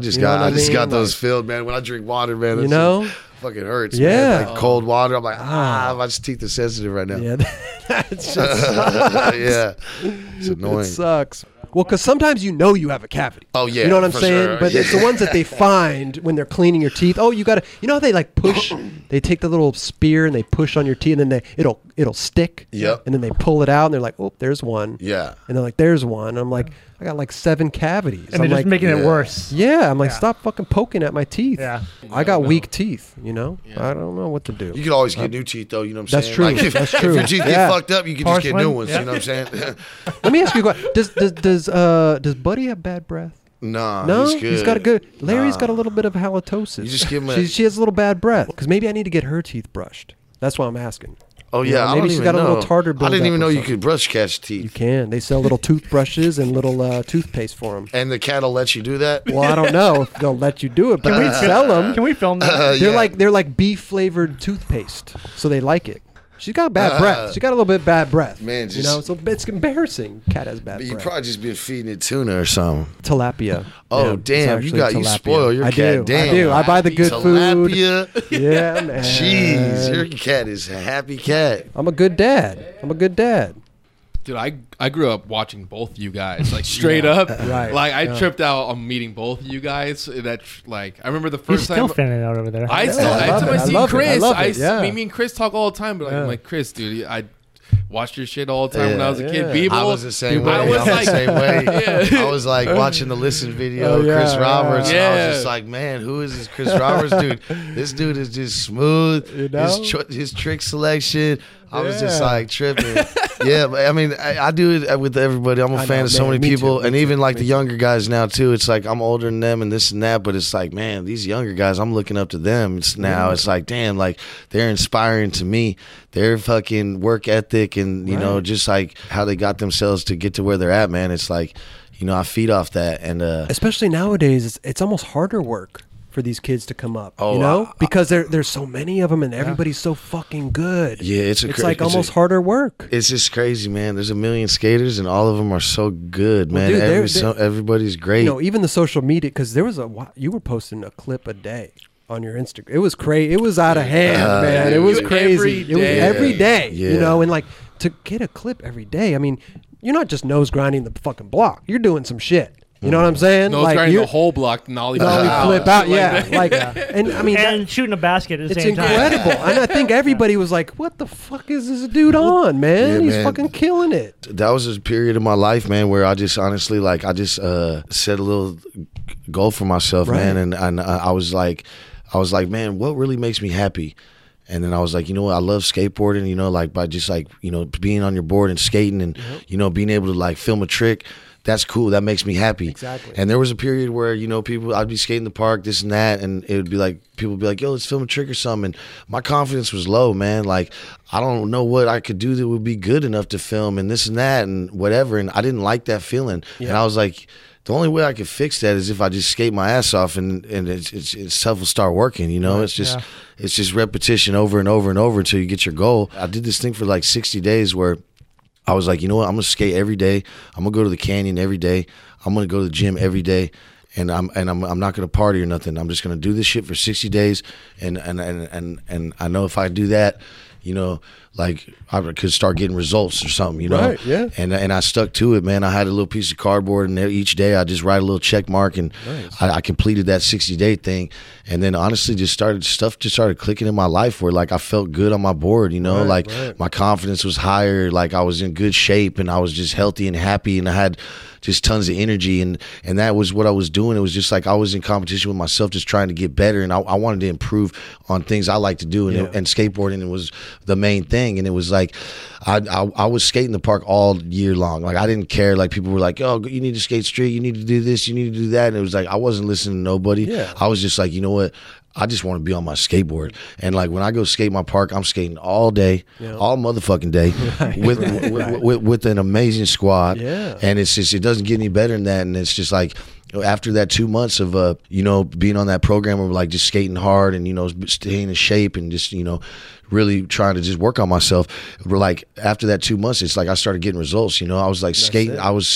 got those filled, man. When I drink water, man, fucking hurts. Yeah, man. Like cold water. I'm like, my teeth are sensitive right now. Yeah, that's just yeah, it's annoying. It sucks. Well, because sometimes you have a cavity. Oh, yeah. You know what I'm saying? Sure. But it's the ones that they find when they're cleaning your teeth. Oh, you got to, how they like push, they take the little spear and they push on your teeth and then it'll stick. Yep. And then they pull it out and they're like, oh, there's one. Yeah. And they're like, there's one. And I'm like, I got like 7 cavities. And they're just making it worse. Yeah. I'm like, stop fucking poking at my teeth. Yeah. I got weak teeth, Yeah. I don't know what to do. You can always get new teeth, though. You know what I'm That's saying? true. Like, That's true. If your teeth get fucked up, you can just get new ones. Yeah. You know what I'm saying? Let me ask you a question. Does Buddy have bad breath? No, he's good. He's got a good. Larry's got a little bit of halitosis. You just give him she has a little bad breath because maybe I need to get her teeth brushed. That's why I'm asking. Oh yeah, maybe she's got a little tartar buildup. I didn't even know or you something. could brush cat's teeth. You can. They sell little toothbrushes and little toothpaste for them. And the cat will let you do that? Well, I don't know if they'll let you do it, but they sell them. Can we film that? They're like beef flavored toothpaste, so they like it. She's got bad breath. She got a little bit bad breath. Man, so it's embarrassing. Cat has bad breath. You probably just been feeding it tuna or something. Tilapia. Oh, damn. You spoil your cat. Damn. I do. I buy the good tilapia. Food. Yeah, man. Jeez, your cat is a happy cat. I'm a good dad. Dude, I grew up watching both you guys, like straight up. Right. Like I tripped out on meeting both of you guys. That I remember the first He's time. still fanning out over there. Every time I see Chris, me and Chris talk all the time. But I'm like, Chris, dude, I watched your shit all the time when I was a kid. Beeble, I was the same way. I was like, the same way. I was like watching the Listen video of Chris Roberts. And I was just like, man, who is this Chris Roberts dude? This dude is just smooth. His trick selection. I was just like tripping. Yeah, but I mean, I do it with everybody. I'm a fan of so many people, and even like the younger guys now too. It's like I'm older than them and this and that, but it's like, man, these younger guys, I'm looking up to them. It's like, damn, like they're inspiring to me. Their fucking work ethic and you know, just like how they got themselves to get to where they're at, man. It's like, I feed off that, and especially nowadays, it's almost harder work for these kids to come up, because there's so many of them and everybody's so fucking good. Yeah, it's like almost harder work. It's just crazy, man. There's a million skaters and all of them are so good, man. Dude, everybody's great. Even the social media, because there was you were posting a clip a day on your Instagram. It was crazy. It was out of hand, man. It was crazy. It was every day, and like to get a clip every day. I mean, you're not just nose grinding the fucking block. You're doing some shit. You know what I'm saying? No, like the whole block, nollie flip out, and I mean, and shooting a basket at the same time. It's incredible. And I think everybody was like, "What the fuck is this dude on, man? He's fucking killing it." That was a period of my life, man, where I just honestly, like, I just set a little goal for myself, man, and I was like, man, what really makes me happy? And then I was like, you know what? I love skateboarding. Like by just like being on your board and skating, and being able to like film a trick. That's cool. That makes me happy. Exactly. And there was a period where, I'd be skating the park, this and that, and it would be like, people would be like, yo, let's film a trick or something. And my confidence was low, man. Like, I don't know what I could do that would be good enough to film and this and that and whatever. And I didn't like that feeling. Yeah. And I was like, the only way I could fix that is if I just skate my ass off and it's stuff will start working, Right. It's just repetition over and over and over until you get your goal. I did this thing for like 60 days where I was like, you know what? I'm gonna skate every day. I'm gonna go to the canyon every day. I'm gonna go to the gym every day, and I'm not gonna party or nothing. I'm just gonna do this shit for 60 days, and I know if I do that, you know, like I could start getting results or something, you know. Right, yeah. And I stuck to it, man. I had a little piece of cardboard, and each day I just write a little check mark, and Nice. I completed that 60-day thing. And then honestly, stuff just started clicking in my life where like I felt good on my board, you know, Right, like right. my confidence was higher, like I was in good shape, and I was just healthy and happy, and I had just tons of energy, and that was what I was doing. It was just like I was in competition with myself, just trying to get better, and I wanted to improve on things I like to do, and skateboarding was the main thing. And it was like I was skating the park all year long. Like I didn't care. Like people were like, "Oh, you need to skate street. You need to do this. You need to do that." And it was like I wasn't listening to nobody. Yeah. I was just like, you know what? I just want to be on my skateboard. And like when I go skate my park, I'm skating all day, all motherfucking day, with an amazing squad. Yeah. And it's just, it doesn't get any better than that. And it's just like, after that 2 months of you know, being on that program of like just skating hard and, you know, staying in shape and just, you know, really trying to just work on myself, like after that 2 months, it's like I started getting results. You know, I was like skating, I was,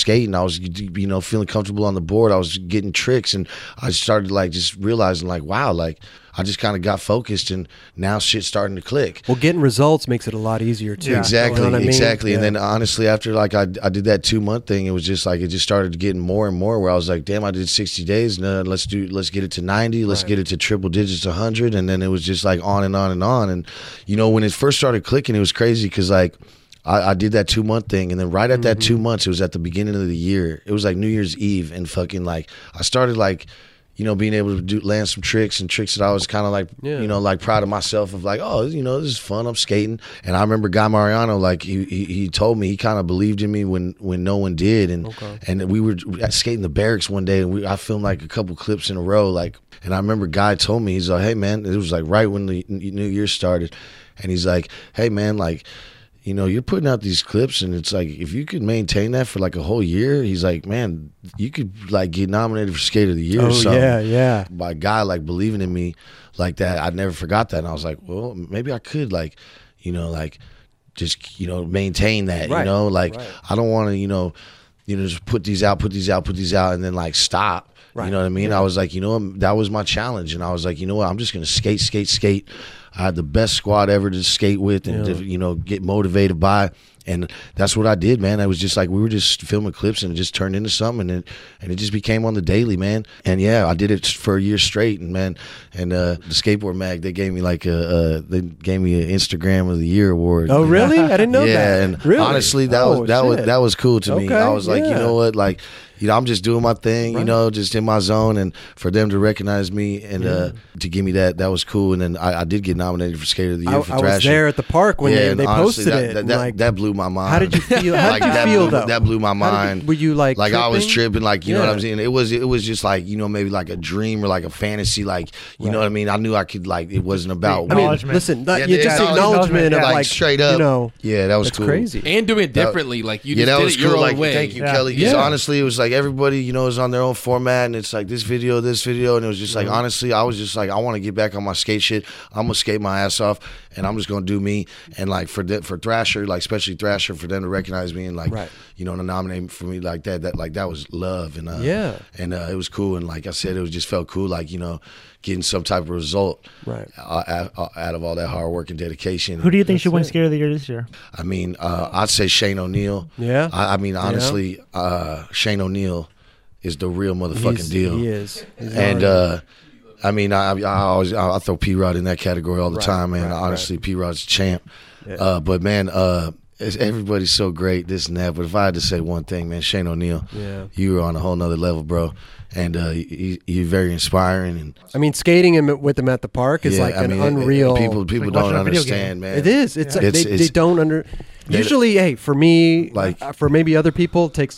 you know, feeling comfortable on the board. I was getting tricks, and I started like just realizing like, wow, like I just kind of got focused, and now shit's starting to click. Well, getting results makes it a lot easier too. Exactly, You know what I mean? exactly. Yeah. And then honestly, after like I did that 2 month thing, it was just like it just started getting more and more. Where I was like, damn, I did 60 days. No, let's get it to 90. Let's get it to triple digits, 100. And then it was just like on and on and on. And you know, when it first started clicking, it was crazy because like I did that 2 month thing, and then right at that 2 months, it was at the beginning of the year. It was like New Year's Eve, and fucking like I started like, you know, being able to land some tricks that I was kind of like, you know, like proud of myself of like, oh, you know, this is fun. I'm skating. And I remember Guy Mariano, like he told me, he kind of believed in me when no one did. And we were skating the barracks one day, and I filmed like a couple clips in a row. Like, and I remember Guy told me, he's like, hey man, it was like right when the New Year started. And he's like, hey man, like, you know, you're putting out these clips, and it's like, if you could maintain that for like a whole year, he's like, man, you could like get nominated for Skate of the Year or something. yeah. By a guy like believing in me like that, I never forgot that. And I was like, well, maybe I could like, you know, like just, you know, maintain that, Right. you know, like Right. I don't want to, you know, just put these out, and then like stop. Right. You know what I mean? I was like, you know what? That was my challenge. And I was like, you know what? I'm just going to skate. I had the best squad ever to skate with and, to, you know, get motivated by. And that's what I did, man. I was just like, we were just filming clips, and it just turned into something, and it just became on the daily, man. And yeah, I did it for a year straight, and man, and the Skateboard Mag, they gave me like an Instagram of the Year award. Oh, really? I didn't know that. Yeah, and really? honestly, that Oh, was cool to me. Okay, I was like, you yeah. know what, like, you know, I'm just doing my thing, you Right. know, just in my zone, and for them to recognize me and to give me that was cool. And then I did get nominated for Skater of the Year for I was Thrasher. there at the park when and they honestly, posted it. That, and, that, like, that blew my mind. how did you feel? How Like, did you that feel blew, though? that blew my How did mind. were you like I was tripping? tripping, like, you know what I'm Yeah. saying? It was just like, you know, maybe like a dream or like a fantasy, like, you know what I mean? I knew I could, like, it wasn't about I mean, Acknowledgement. listen, Yeah, you just yeah, acknowledgement of yeah. like straight up, you know, yeah, that was that's cool. crazy. And doing it differently, like you Yeah, just that did was it your cool. own Like, way. thank you, Yeah. Kelly. Because Yeah. honestly, it was like everybody, you know, is on their own format, and it's like this video, and it was just like, honestly, I was just like, I want to get back on my skate shit. I'm gonna skate my ass off, and I'm just gonna do me. And like for Thrasher, like especially Thrasher, for them to recognize me and like, Right. you know, to nominate for me like that was love, and Yeah. and it was cool. And like I said, it was just felt cool, like, you know, getting some type of result, Right. out of all that hard work and dedication. Who do you think should win Skate of the Year this year? I mean, I'd say Shane O'Neill. Yeah. I mean, honestly, Shane O'Neill is the real motherfucking deal. He is. He's And already- I mean, I always throw P-Rod in that category all the Right, time, man. right, Honestly, P-Rod's a champ. Yeah. But man, everybody's so great, this and that. But if I had to say one thing, man, Shane O'Neill, Yeah. you were on a whole nother level, bro. And you're very inspiring. And I mean, skating with them at the park is yeah, like I an mean, unreal. People like don't watching a video understand, man. It is. It's like It's- they it's- don't under. they- Usually, hey, for me, Like- for maybe other people, it takes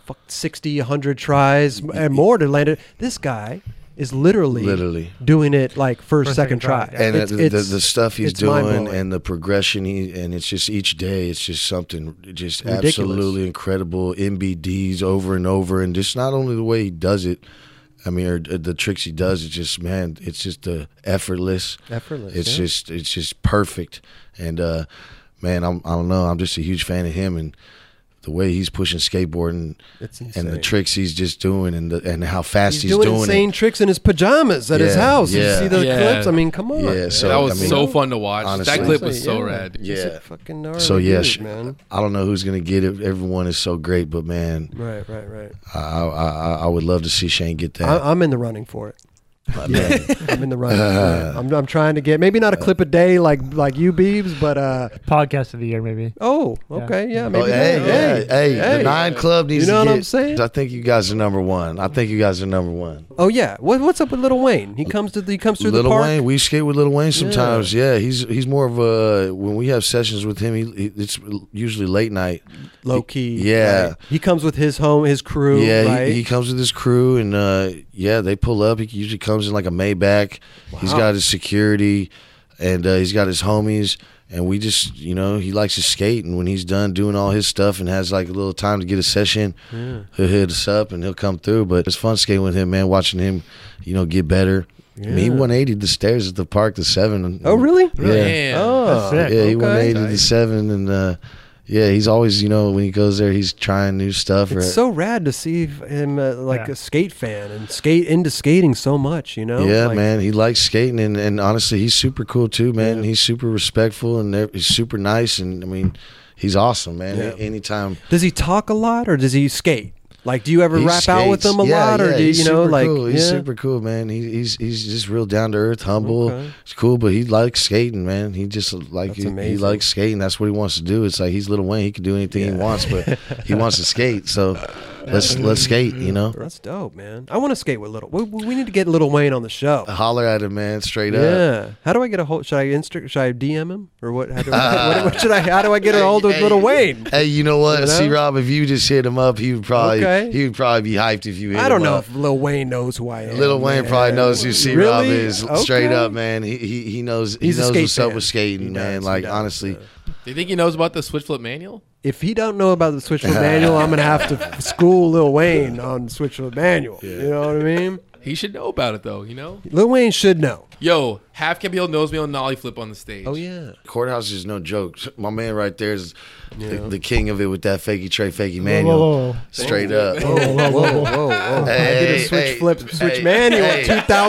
60, 100 tries and more to land it. This guy is literally doing it like first, second try. Yeah. And It's- the stuff he's it's doing mind-blowing. and the progression and it's just each day, it's just something just Ridiculous. absolutely incredible. MBDs over and over, and just not only the way he does it, I mean, or the tricks he does, it's just, man, it's just effortless. Effortless, It's just perfect. And man, I don't know, I'm just a huge fan of him and the way he's pushing skateboarding It's and the insane. tricks he's just doing and how fast He's he's doing doing insane it. tricks in his pajamas at his Yeah, house. You yeah. see the Yeah. clips? I mean, come on. Yeah, man. so that was I mean, so fun to watch. honestly. That clip was so Yeah. rad. He's a Yeah. fucking gnarly So yeah, dude, man. I don't know who's gonna get it. Everyone is so great, but man, Right. I would love to see Shane get that. I'm in the running for it. Man. I'm in the running for it. I'm trying to get maybe not a clip a day like you Beebs, but Podcast of the year, maybe. okay, yeah, maybe. Oh, hey, the 9 Club needs You know to what get. I'm saying? I think you guys are number one. Oh yeah, what's up with Lil Wayne? He comes through the Lil park. Wayne, we skate with Lil Wayne sometimes. Yeah, he's more of a when we have sessions with him. It's usually late night. Low key. Yeah. right? He comes with his crew. Yeah, right? he comes with his crew, and they pull up. He usually comes in like a Maybach. He's got his security, and he's got his homies. And we just, he likes to skate. And when he's done doing all his stuff and has like a little time to get a session, he'll hit us up and he'll come through. But it's fun skating with him, man, watching him, get better. I mean, he 180'd the stairs at the park to 7. Oh really? Yeah. Damn. Oh, That's sick. Yeah, he Okay. 180'd the 7. And, he's always, when he goes there, he's trying new stuff. It's so rad to see him Yeah. a skate fan and skate into skating so much. Yeah, Like, man, he likes skating, and honestly, he's super cool too, man. He's super respectful, and he's super nice, and I mean, he's awesome, man. Yeah. Anytime. Does he talk a lot or does he skate? Like, do you ever He rap out with skates. him a lot, or do he's super like, cool. He's yeah? super cool, man. He's just real down to earth, humble. Okay. It's cool, but he likes skating, man. He just That's he amazing. likes skating. That's what he wants to do. It's like he's Lil Wayne. He can do anything he wants, but he wants to skate. So let's skate. That's dope, man. I want to skate with Little. We need to get Lil Wayne on the show. Holler at him, man. Straight up. Yeah. How do I get a hold? Should I DM him or what? How do what should I? How do I get a hold of Lil Wayne? Hey, you know what? You know? See, Rob, if you just hit him up, he would probably Okay. be hyped if you hit him I don't know up. if Lil Wayne knows who I am. Lil Wayne man. probably knows who C Rob Really? is. Okay. Straight up, man. He knows He's a knows skate what's up fan. with skating, He man. does, Like he does. honestly. Do you think he knows about the switch flip manual? If he don't know about the Switch Flip Manual, I'm gonna have to school Lil Wayne on Switch Flip Manual. You know what I mean? He should know about it though, Lil Wayne should know. Yo, Half Cab Hill knows me on nollie flip on the stage. Oh yeah. Courthouse is no joke. My man right there is the king of it with that fakey tray, fakey manual. Whoa. Straight up. Whoa. I did a Switch Flip Switch Manual in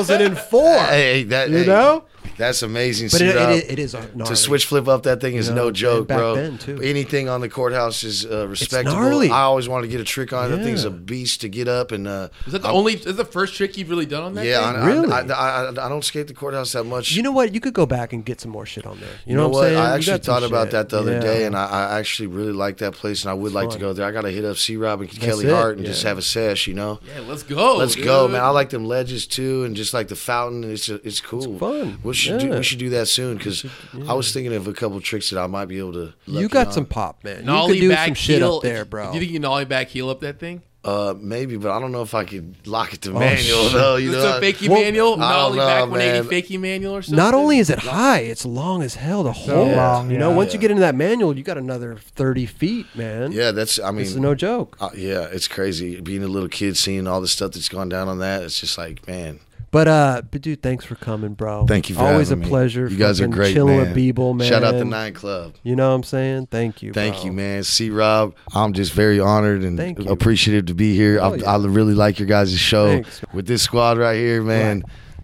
2004. Hey, that You know? That's amazing. But C-Rob. it is gnarly. To switch flip up that thing is no joke, and back bro. then, too. Anything on the courthouse is respectable. gnarly. I always wanted to get a trick on it. That thing's Yeah. a beast to get up and. Is that is that the first trick you've really done on that? Yeah, thing? Really? I don't skate the courthouse that much. You know what? You could go back and get some more shit on there. You You know what I'm saying? I You actually got some thought about shit. that the other Yeah. day, and I actually really like that place, and I would like to fun. go there. I got to hit up C-Rob and Kelly it, Hart and yeah. just have a sesh, Yeah, let's go. Let's go, dude. man. I like them ledges too, and just like the fountain. It's cool. It's fun. We should Yeah. we should do that soon because I was thinking of a couple tricks that I might be able to. You lucky got on. some pop, man. Nollie you could do back some shit heel up there, bro. Do you think you can nollie back heel up that thing? Maybe, but I don't know if I could lock it to Oh, manual shit. though. You It's know, a fakie Well, manual, I don't nollie know, back 180 man. fakie manual or something. Not only is it high, it's long as hell to hold. long, You know, yeah. once you get into that manual, you got another 30 feet, man. yeah, that's. I This is mean, no joke. yeah, it's crazy being a little kid, seeing all the stuff that's gone down on that. It's just like, man. But dude, thanks for coming, bro. Thank you for Always having a me. pleasure. You guys are Fucking great, chilling man. with Beeble, man. Shout out the 9 Club. You know what I'm saying? Thank you. Thank bro. you, man. C-Rob, I'm just very honored and Thank you. appreciative to be here. Oh, yeah. I really like your guys' show. Thanks. With this squad right here, man.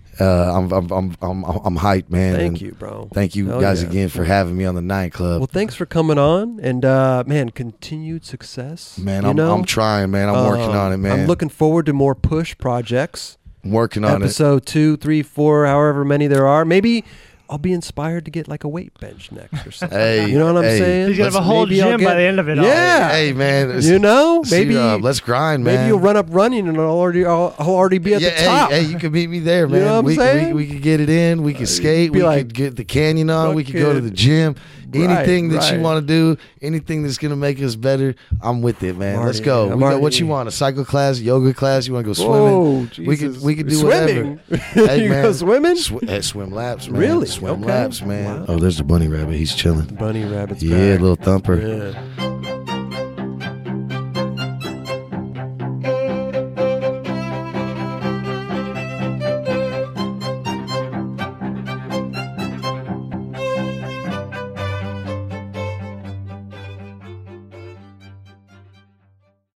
I'm hyped, man. Thank and you, bro. Thank you Hell guys yeah. again for having me on the 9 Club. Well, thanks for coming on, and man, continued success. Man, you I'm know? trying, man. I'm working on it, man. I'm looking forward to more push projects. I'm working on it. Episode 2, 3, 4, however many there are. Maybe I'll be inspired to get like a weight bench next or something. Hey, you know what I'm hey. saying? He's gonna have a whole Maybe I'll gym by the end of it all. Yeah. Hey, man. it's- You know, maybe C-Rob, let's grind, man. maybe you'll run up running and I'll already be at yeah, the top. Hey, you can meet me there, You man. know what I'm saying? We could get it in. We could skate. be We like, could get the canyon on. We could go to fucking- the gym. Anything that you right. want to do, anything that's gonna make us better, I'm with it, man. Let's Marty, go. I'm We got already- what you want: a cycle class, yoga class. You want to go Whoa, swimming? We Jesus. could do Swimming? whatever. Hey, You man. go swimming? Swim laps, man. Really? Swim Okay. laps, man. Wow. Oh, there's the bunny rabbit. He's chilling. Bunny rabbit's Yeah, back. little thumper. Yeah.